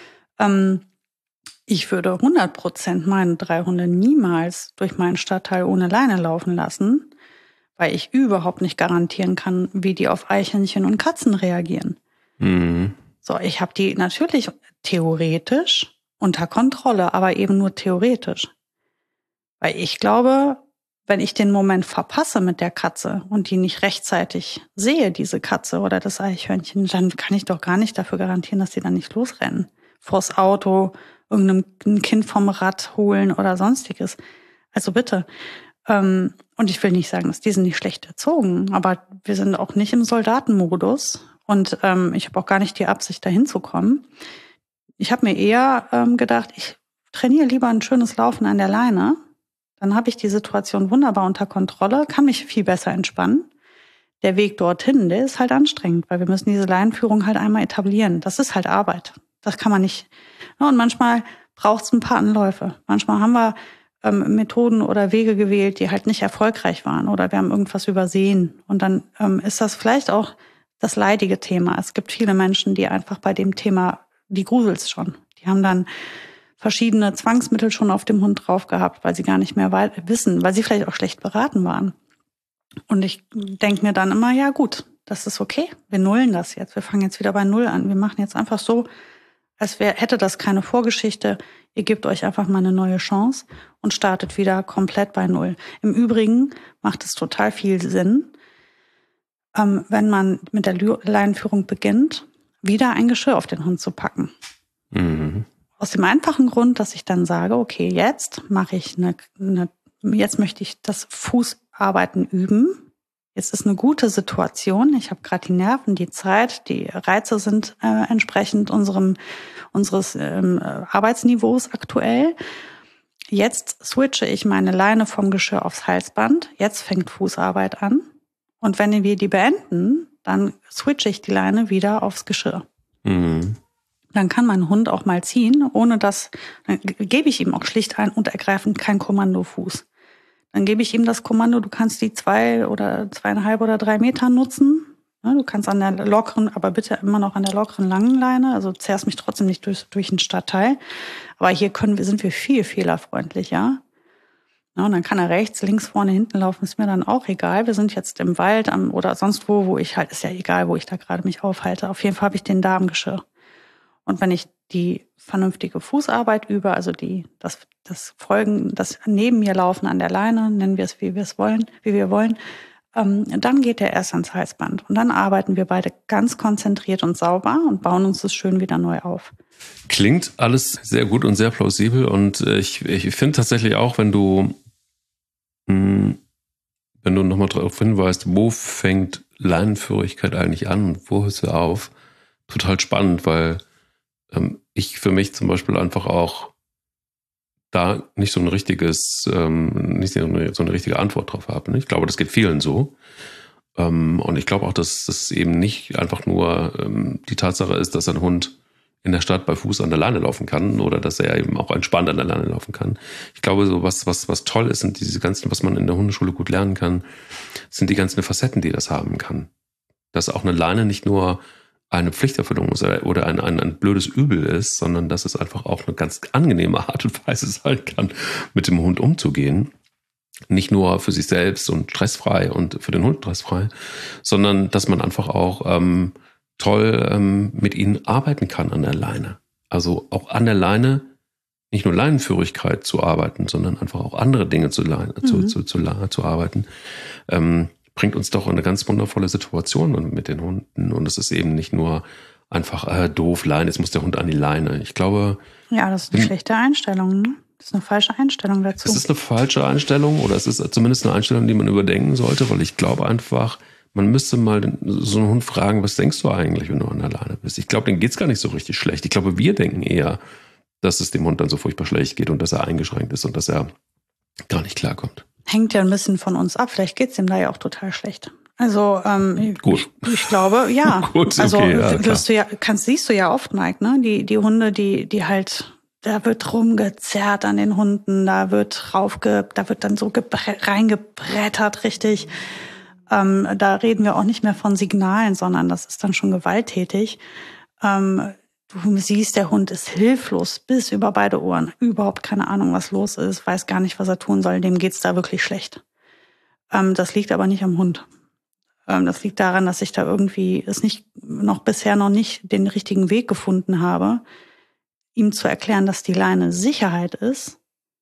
Ich würde 100% meine 3 Hunde niemals durch meinen Stadtteil ohne Leine laufen lassen, weil ich überhaupt nicht garantieren kann, wie die auf Eichhörnchen und Katzen reagieren. Mhm. So, ich habe die natürlich theoretisch unter Kontrolle, aber eben nur theoretisch. Weil ich glaube, wenn ich den Moment verpasse mit der Katze und die nicht rechtzeitig sehe, diese Katze oder das Eichhörnchen, dann kann ich doch gar nicht dafür garantieren, dass die dann nicht losrennen. Vors Auto, irgendein Kind vom Rad holen oder sonstiges. Also bitte. Und ich will nicht sagen, dass die sind nicht schlecht erzogen, aber wir sind auch nicht im Soldatenmodus und ich habe auch gar nicht die Absicht, dahin zu kommen. Ich habe mir eher gedacht, ich trainiere lieber ein schönes Laufen an der Leine. Dann habe ich die Situation wunderbar unter Kontrolle, kann mich viel besser entspannen. Der Weg dorthin, der ist halt anstrengend, weil wir müssen diese Leinenführung halt einmal etablieren. Das ist halt Arbeit. Das kann man nicht. Und manchmal braucht es ein paar Anläufe. Manchmal haben wir Methoden oder Wege gewählt, die halt nicht erfolgreich waren oder wir haben irgendwas übersehen. Und dann ist das vielleicht auch das leidige Thema. Es gibt viele Menschen, die einfach bei dem Thema, die gruselt's schon. Die haben dann verschiedene Zwangsmittel schon auf dem Hund drauf gehabt, weil sie gar nicht mehr wissen, weil sie vielleicht auch schlecht beraten waren. Und ich denke mir dann immer, ja gut, das ist okay. Wir nullen das jetzt. Wir fangen jetzt wieder bei Null an. Wir machen jetzt einfach so, als hätte das keine Vorgeschichte. Ihr gebt euch einfach mal eine neue Chance und startet wieder komplett bei Null. Im Übrigen macht es total viel Sinn, wenn man mit der Leinenführung beginnt, wieder ein Geschirr auf den Hund zu packen. Mhm. Aus dem einfachen Grund, dass ich dann sage, okay, jetzt mache ich jetzt möchte ich das Fußarbeiten üben. Jetzt ist eine gute Situation. Ich habe gerade die Nerven, die Zeit, die Reize sind entsprechend unseres Arbeitsniveaus aktuell. Jetzt switche ich meine Leine vom Geschirr aufs Halsband. Jetzt fängt Fußarbeit an. Und wenn wir die beenden, dann switche ich die Leine wieder aufs Geschirr. Mhm. Dann kann mein Hund auch mal ziehen, dann gebe ich ihm auch schlicht und ergreifend kein Kommandofuß. Dann gebe ich ihm das Kommando, du kannst die 2 oder 2,5 oder 3 Meter nutzen. Du kannst an der lockeren, aber bitte immer noch an der lockeren langen Leine, also zerrst mich trotzdem nicht durch den Stadtteil. Aber hier sind wir viel fehlerfreundlicher. Und dann kann er rechts, links, vorne, hinten laufen, ist mir dann auch egal. Wir sind jetzt im Wald oder sonst wo ich halt, ist ja egal, wo ich da gerade mich aufhalte. Auf jeden Fall habe ich den da im Geschirr. Und wenn ich die vernünftige Fußarbeit übe, also das Folgen, das neben mir laufen an der Leine, nennen wir es, wie wir wollen, dann geht der erst ans Halsband. Und dann arbeiten wir beide ganz konzentriert und sauber und bauen uns das schön wieder neu auf. Klingt alles sehr gut und sehr plausibel. Und ich finde tatsächlich auch, wenn du nochmal darauf hinweist, wo fängt Leinenführigkeit eigentlich an und wo hört sie auf, total spannend, weil ich für mich zum Beispiel einfach auch da nicht so eine richtige Antwort drauf habe. Ich glaube, das geht vielen so. Und ich glaube auch, dass das eben nicht einfach nur die Tatsache ist, dass ein Hund in der Stadt bei Fuß an der Leine laufen kann oder dass er eben auch entspannt an der Leine laufen kann. Ich glaube, so was toll ist und diese ganzen, was man in der Hundeschule gut lernen kann, sind die ganzen Facetten, die das haben kann. Dass auch eine Leine nicht nur eine Pflichterfüllung oder ein blödes Übel ist, sondern dass es einfach auch eine ganz angenehme Art und Weise sein kann, mit dem Hund umzugehen. Nicht nur für sich selbst und stressfrei und für den Hund stressfrei, sondern dass man einfach auch toll mit ihnen arbeiten kann an der Leine. Also auch an der Leine nicht nur Leinenführigkeit zu arbeiten, sondern einfach auch andere Dinge zu arbeiten. Bringt uns doch in eine ganz wundervolle Situation mit den Hunden. Und es ist eben nicht nur einfach doof, Leine, jetzt muss der Hund an die Leine. Ich glaube... Ja, das ist eine schlechte Einstellung, ne? Das ist eine falsche Einstellung dazu. Es ist eine falsche Einstellung oder es ist zumindest eine Einstellung, die man überdenken sollte, weil ich glaube einfach, man müsste mal so einen Hund fragen, was denkst du eigentlich, wenn du an der Leine bist? Ich glaube, denen geht's gar nicht so richtig schlecht. Ich glaube, wir denken eher, dass es dem Hund dann so furchtbar schlecht geht und dass er eingeschränkt ist und dass er gar nicht klarkommt. Hängt ja ein bisschen von uns ab. Vielleicht geht's dem da ja auch total schlecht. Also Gut. Ich glaube, ja. Gut, also okay, ja, siehst du ja oft, Mike, ne? Die Hunde, die halt, da wird rumgezerrt an den Hunden, da wird dann so reingebrettert, richtig. Da reden wir auch nicht mehr von Signalen, sondern das ist dann schon gewalttätig. Du siehst, der Hund ist hilflos bis über beide Ohren. Überhaupt keine Ahnung, was los ist, weiß gar nicht, was er tun soll. Dem geht's da wirklich schlecht. Das liegt aber nicht am Hund. Das liegt daran, dass ich da irgendwie bisher noch nicht den richtigen Weg gefunden habe, ihm zu erklären, dass die Leine Sicherheit ist,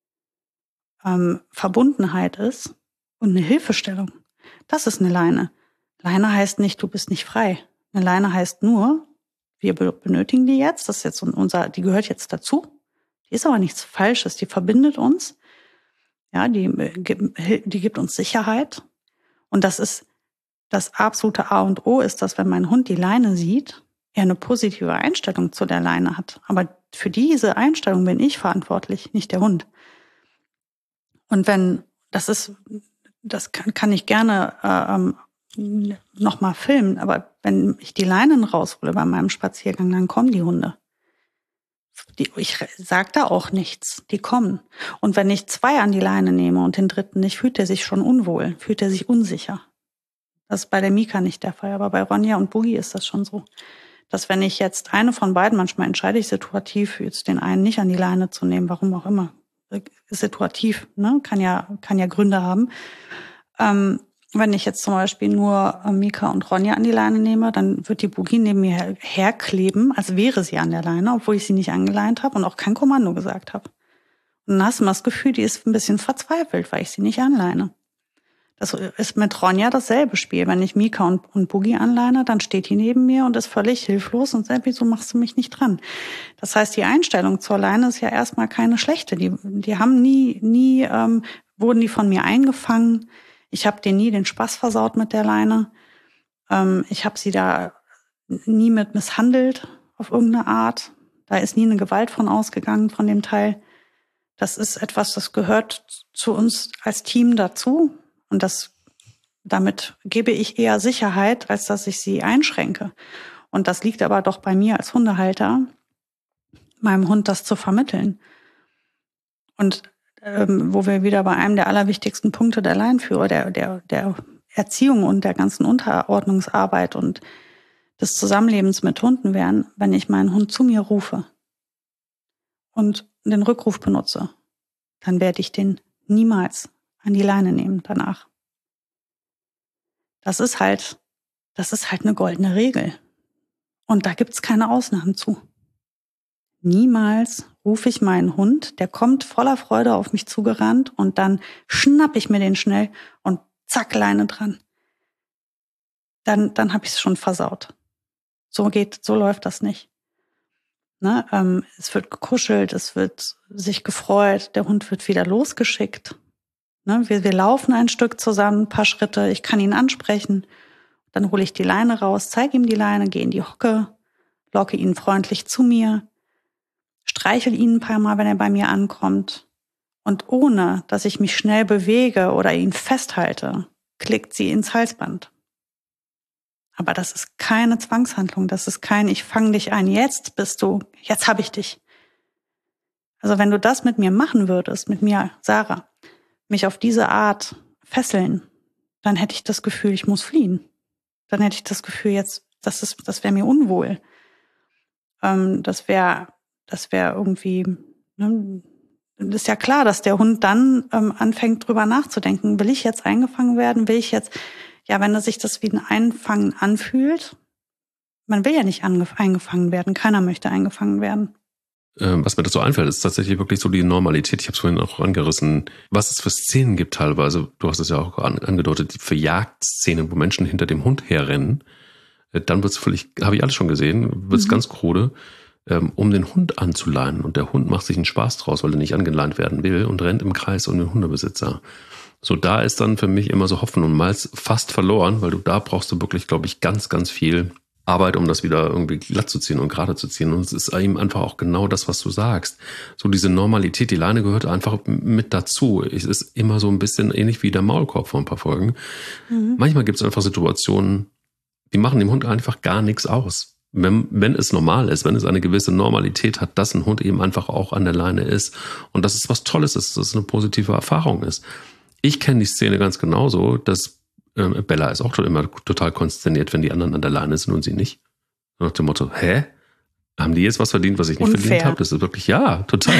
Verbundenheit ist und eine Hilfestellung. Das ist eine Leine. Leine heißt nicht, du bist nicht frei. Eine Leine heißt nur, wir benötigen die jetzt, das ist jetzt die gehört jetzt dazu. Die ist aber nichts Falsches, die verbindet uns. Ja, die gibt uns Sicherheit. Und das ist das absolute A und O ist, dass wenn mein Hund die Leine sieht, er eine positive Einstellung zu der Leine hat. Aber für diese Einstellung bin ich verantwortlich, nicht der Hund. Und das kann ich gerne noch mal filmen, aber wenn ich die Leinen raushole bei meinem Spaziergang, dann kommen die Hunde. Ich sage da auch nichts, die kommen. Und wenn ich 2 an die Leine nehme und den 3. nicht, fühlt er sich schon unwohl, fühlt er sich unsicher. Das ist bei der Mika nicht der Fall, aber bei Ronja und Boogie ist das schon so. Dass wenn ich jetzt eine von beiden, manchmal entscheide ich situativ, jetzt den einen nicht an die Leine zu nehmen, warum auch immer. Situativ, ne? Kann ja Gründe haben. Wenn ich jetzt zum Beispiel nur Mika und Ronja an die Leine nehme, dann wird die Boogie neben mir herkleben, als wäre sie an der Leine, obwohl ich sie nicht angeleint habe und auch kein Kommando gesagt habe. Und dann hast du mal das Gefühl, die ist ein bisschen verzweifelt, weil ich sie nicht anleine. Das ist mit Ronja dasselbe Spiel. Wenn ich Mika und Boogie anleine, dann steht die neben mir und ist völlig hilflos und sagt, wieso machst du mich nicht dran? Das heißt, die Einstellung zur Leine ist ja erstmal keine schlechte. Die haben nie wurden die von mir eingefangen. Ich habe denen nie den Spaß versaut mit der Leine. Ich habe sie da nie mit misshandelt auf irgendeine Art. Da ist nie eine Gewalt von ausgegangen von dem Teil. Das ist etwas, das gehört zu uns als Team dazu. Und damit gebe ich eher Sicherheit, als dass ich sie einschränke. Und das liegt aber doch bei mir als Hundehalter, meinem Hund das zu vermitteln. Und wo wir wieder bei einem der allerwichtigsten Punkte der Leinenführer, der Erziehung und der ganzen Unterordnungsarbeit und des Zusammenlebens mit Hunden wären, wenn ich meinen Hund zu mir rufe und den Rückruf benutze, dann werde ich den niemals an die Leine nehmen danach. Das ist halt eine goldene Regel. Und da gibt's keine Ausnahmen zu. Niemals rufe ich meinen Hund, der kommt voller Freude auf mich zugerannt und dann schnapp ich mir den schnell und zack, Leine dran. Dann habe ich es schon versaut. So läuft das nicht. Ne? Es wird gekuschelt, es wird sich gefreut, der Hund wird wieder losgeschickt. Ne? Wir laufen ein Stück zusammen, ein paar Schritte, ich kann ihn ansprechen. Dann hole ich die Leine raus, zeige ihm die Leine, gehe in die Hocke, locke ihn freundlich zu mir, streichel ihn ein paar Mal, wenn er bei mir ankommt. Und ohne, dass ich mich schnell bewege oder ihn festhalte, klickt sie ins Halsband. Aber das ist keine Zwangshandlung, das ist kein ich fange dich ein, jetzt habe ich dich. Also wenn du das mit mir machen würdest, mit mir, Sarah, mich auf diese Art fesseln, dann hätte ich das Gefühl, ich muss fliehen. Dann hätte ich das Gefühl, jetzt, das wäre mir unwohl. Das wäre irgendwie, ne? Das ist ja klar, dass der Hund dann anfängt, drüber nachzudenken. Will ich jetzt eingefangen werden? Wenn sich das wie ein Einfangen anfühlt, man will ja nicht eingefangen werden. Keiner möchte eingefangen werden. Was mir dazu einfällt, ist tatsächlich wirklich so die Normalität. Ich habe es vorhin auch angerissen, was es für Szenen gibt teilweise. Du hast es ja auch angedeutet, für Jagdszenen, wo Menschen hinter dem Hund herrennen. Dann wird's habe ich alles schon gesehen, wird's ganz krude, um den Hund anzuleinen. Und der Hund macht sich einen Spaß draus, weil er nicht angeleint werden will und rennt im Kreis um den Hundebesitzer. So, da ist dann für mich immer so Hopfen und Malz fast verloren, weil da brauchst du wirklich, glaube ich, ganz, ganz viel Arbeit, um das wieder irgendwie glatt zu ziehen und gerade zu ziehen. Und es ist eben einfach auch genau das, was du sagst. So diese Normalität, die Leine gehört einfach mit dazu. Es ist immer so ein bisschen ähnlich wie der Maulkorb vor ein paar Folgen. Manchmal gibt es einfach Situationen, die machen dem Hund einfach gar nichts aus. Wenn es normal ist, wenn es eine gewisse Normalität hat, dass ein Hund eben einfach auch an der Leine ist und dass es was Tolles ist, dass es eine positive Erfahrung ist. Ich kenne die Szene ganz genauso, dass Bella ist auch schon immer total konsterniert, wenn die anderen an der Leine sind und sie nicht. Nach dem Motto, hä? Haben die jetzt was verdient, was ich nicht verdient habe? Das ist wirklich, ja, total.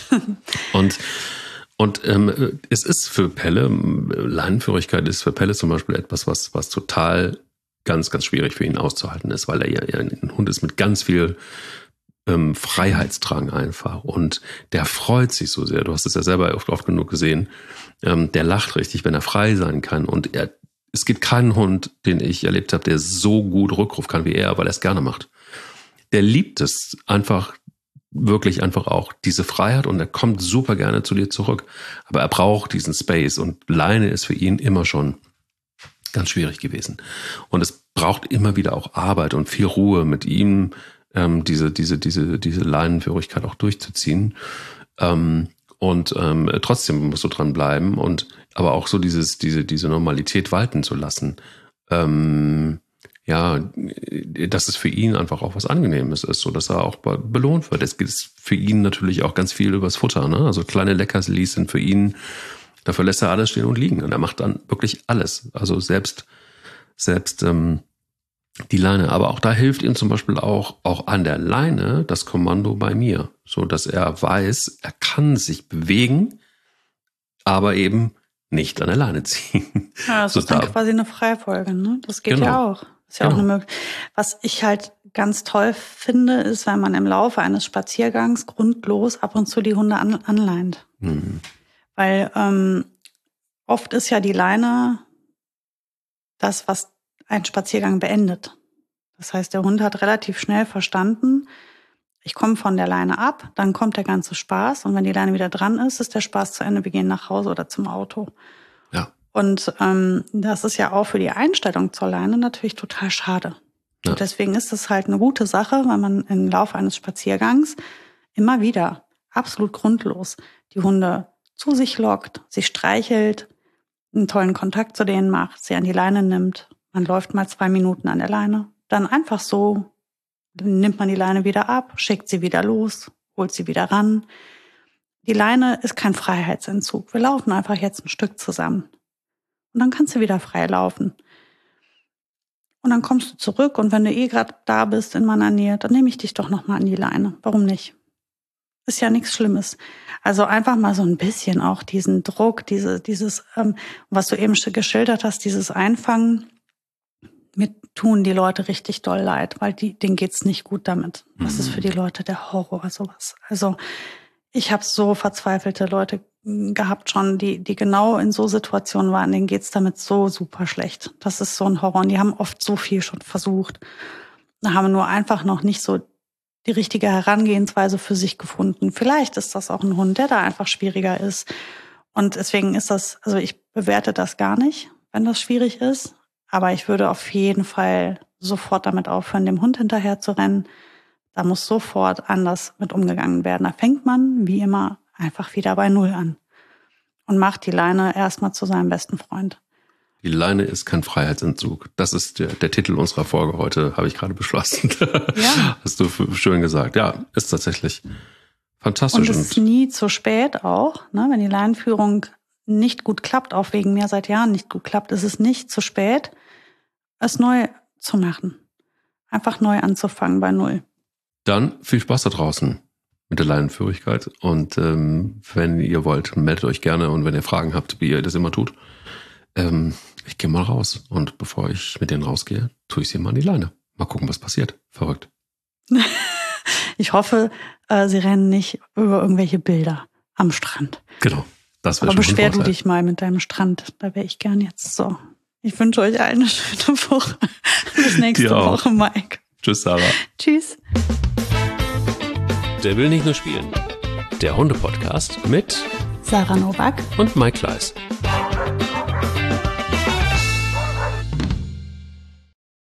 Und es ist für Pelle, Leinenführigkeit ist für Pelle zum Beispiel etwas, was total ganz, ganz schwierig für ihn auszuhalten ist, weil er ja ein Hund ist mit ganz viel Freiheitsdrang einfach. Und der freut sich so sehr. Du hast es ja selber oft genug gesehen. Der lacht richtig, wenn er frei sein kann. Und es gibt keinen Hund, den ich erlebt habe, der so gut Rückruf kann wie er, weil er es gerne macht. Der liebt es einfach, wirklich einfach auch diese Freiheit und er kommt super gerne zu dir zurück. Aber er braucht diesen Space und Leine ist für ihn immer schon ganz schwierig gewesen. Und es braucht immer wieder auch Arbeit und viel Ruhe mit ihm, diese Leinenführigkeit auch durchzuziehen. Trotzdem musst du dran bleiben aber auch so diese Normalität walten zu lassen. Dass es für ihn einfach auch was Angenehmes ist, so dass er auch belohnt wird. Es geht für ihn natürlich auch ganz viel übers Futter, ne? Also kleine Leckerlis sind für ihn, dafür lässt er alles stehen und liegen und er macht dann wirklich alles. Also selbst die Leine. Aber auch da hilft ihm zum Beispiel auch an der Leine das Kommando bei mir, so dass er weiß, er kann sich bewegen, aber eben nicht an der Leine ziehen. Ja, das ist dann quasi eine Freifolge, ne? Das geht ja auch. Das ist ja auch eine Möglichkeit. Was ich halt ganz toll finde, ist, wenn man im Laufe eines Spaziergangs grundlos ab und zu die Hunde anleint. Weil oft ist ja die Leine das, was einen Spaziergang beendet. Das heißt, der Hund hat relativ schnell verstanden, ich komme von der Leine ab, dann kommt der ganze Spaß und wenn die Leine wieder dran ist, ist der Spaß zu Ende, wir gehen nach Hause oder zum Auto. Ja. Und das ist ja auch für die Einstellung zur Leine natürlich total schade. Ja. Und deswegen ist es halt eine gute Sache, wenn man im Laufe eines Spaziergangs immer wieder absolut grundlos die Hunde zu sich lockt, sie streichelt, einen tollen Kontakt zu denen macht, sie an die Leine nimmt. Man läuft mal 2 Minuten an der Leine, dann einfach so, dann nimmt man die Leine wieder ab, schickt sie wieder los, holt sie wieder ran. Die Leine ist kein Freiheitsentzug. Wir laufen einfach jetzt ein Stück zusammen. Und dann kannst du wieder frei laufen. Und dann kommst du zurück und wenn du gerade da bist in meiner Nähe, dann nehme ich dich doch nochmal an die Leine. Warum nicht? Ist ja nichts Schlimmes. Also einfach mal so ein bisschen auch diesen Druck, dieses, was du eben geschildert hast, dieses Einfangen, mir tun die Leute richtig doll leid, weil denen geht's nicht gut damit. Das ist für die Leute der Horror, sowas. Also ich habe so verzweifelte Leute gehabt schon, die genau in so Situationen waren, denen geht's damit so super schlecht. Das ist so ein Horror und die haben oft so viel schon versucht. Da haben nur einfach noch nicht so die richtige Herangehensweise für sich gefunden. Vielleicht ist das auch ein Hund, der da einfach schwieriger ist. Und deswegen ist das, also ich bewerte das gar nicht, wenn das schwierig ist. Aber ich würde auf jeden Fall sofort damit aufhören, dem Hund hinterher zu rennen. Da muss sofort anders mit umgegangen werden. Da fängt man, wie immer, einfach wieder bei Null an und macht die Leine erstmal zu seinem besten Freund. Die Leine ist kein Freiheitsentzug. Das ist der Titel unserer Folge heute, habe ich gerade beschlossen. Ja. Hast du schön gesagt. Ja, ist tatsächlich fantastisch. Und es ist nie zu spät auch, ne? Wenn die Leinenführung nicht gut klappt, auch wegen mir seit Jahren nicht gut klappt, ist es nicht zu spät, es neu zu machen. Einfach neu anzufangen bei Null. Dann viel Spaß da draußen mit der Leinenführigkeit. Und wenn ihr wollt, meldet euch gerne. Und wenn ihr Fragen habt, wie ihr das immer tut, ich gehe mal raus. Und bevor ich mit denen rausgehe, tue ich sie mal an die Leine. Mal gucken, was passiert. Verrückt. Ich hoffe, sie rennen nicht über irgendwelche Bilder am Strand. Genau. Das wäre Aber beschwer du dich mal mit deinem Strand. Da wäre ich gern jetzt so. Ich wünsche euch allen eine schöne Woche. Bis nächste Woche, Mike. Tschüss, Sarah. Tschüss. Der will nicht nur spielen. Der Hunde-Podcast mit Sarah Novak und Mike Kleiss.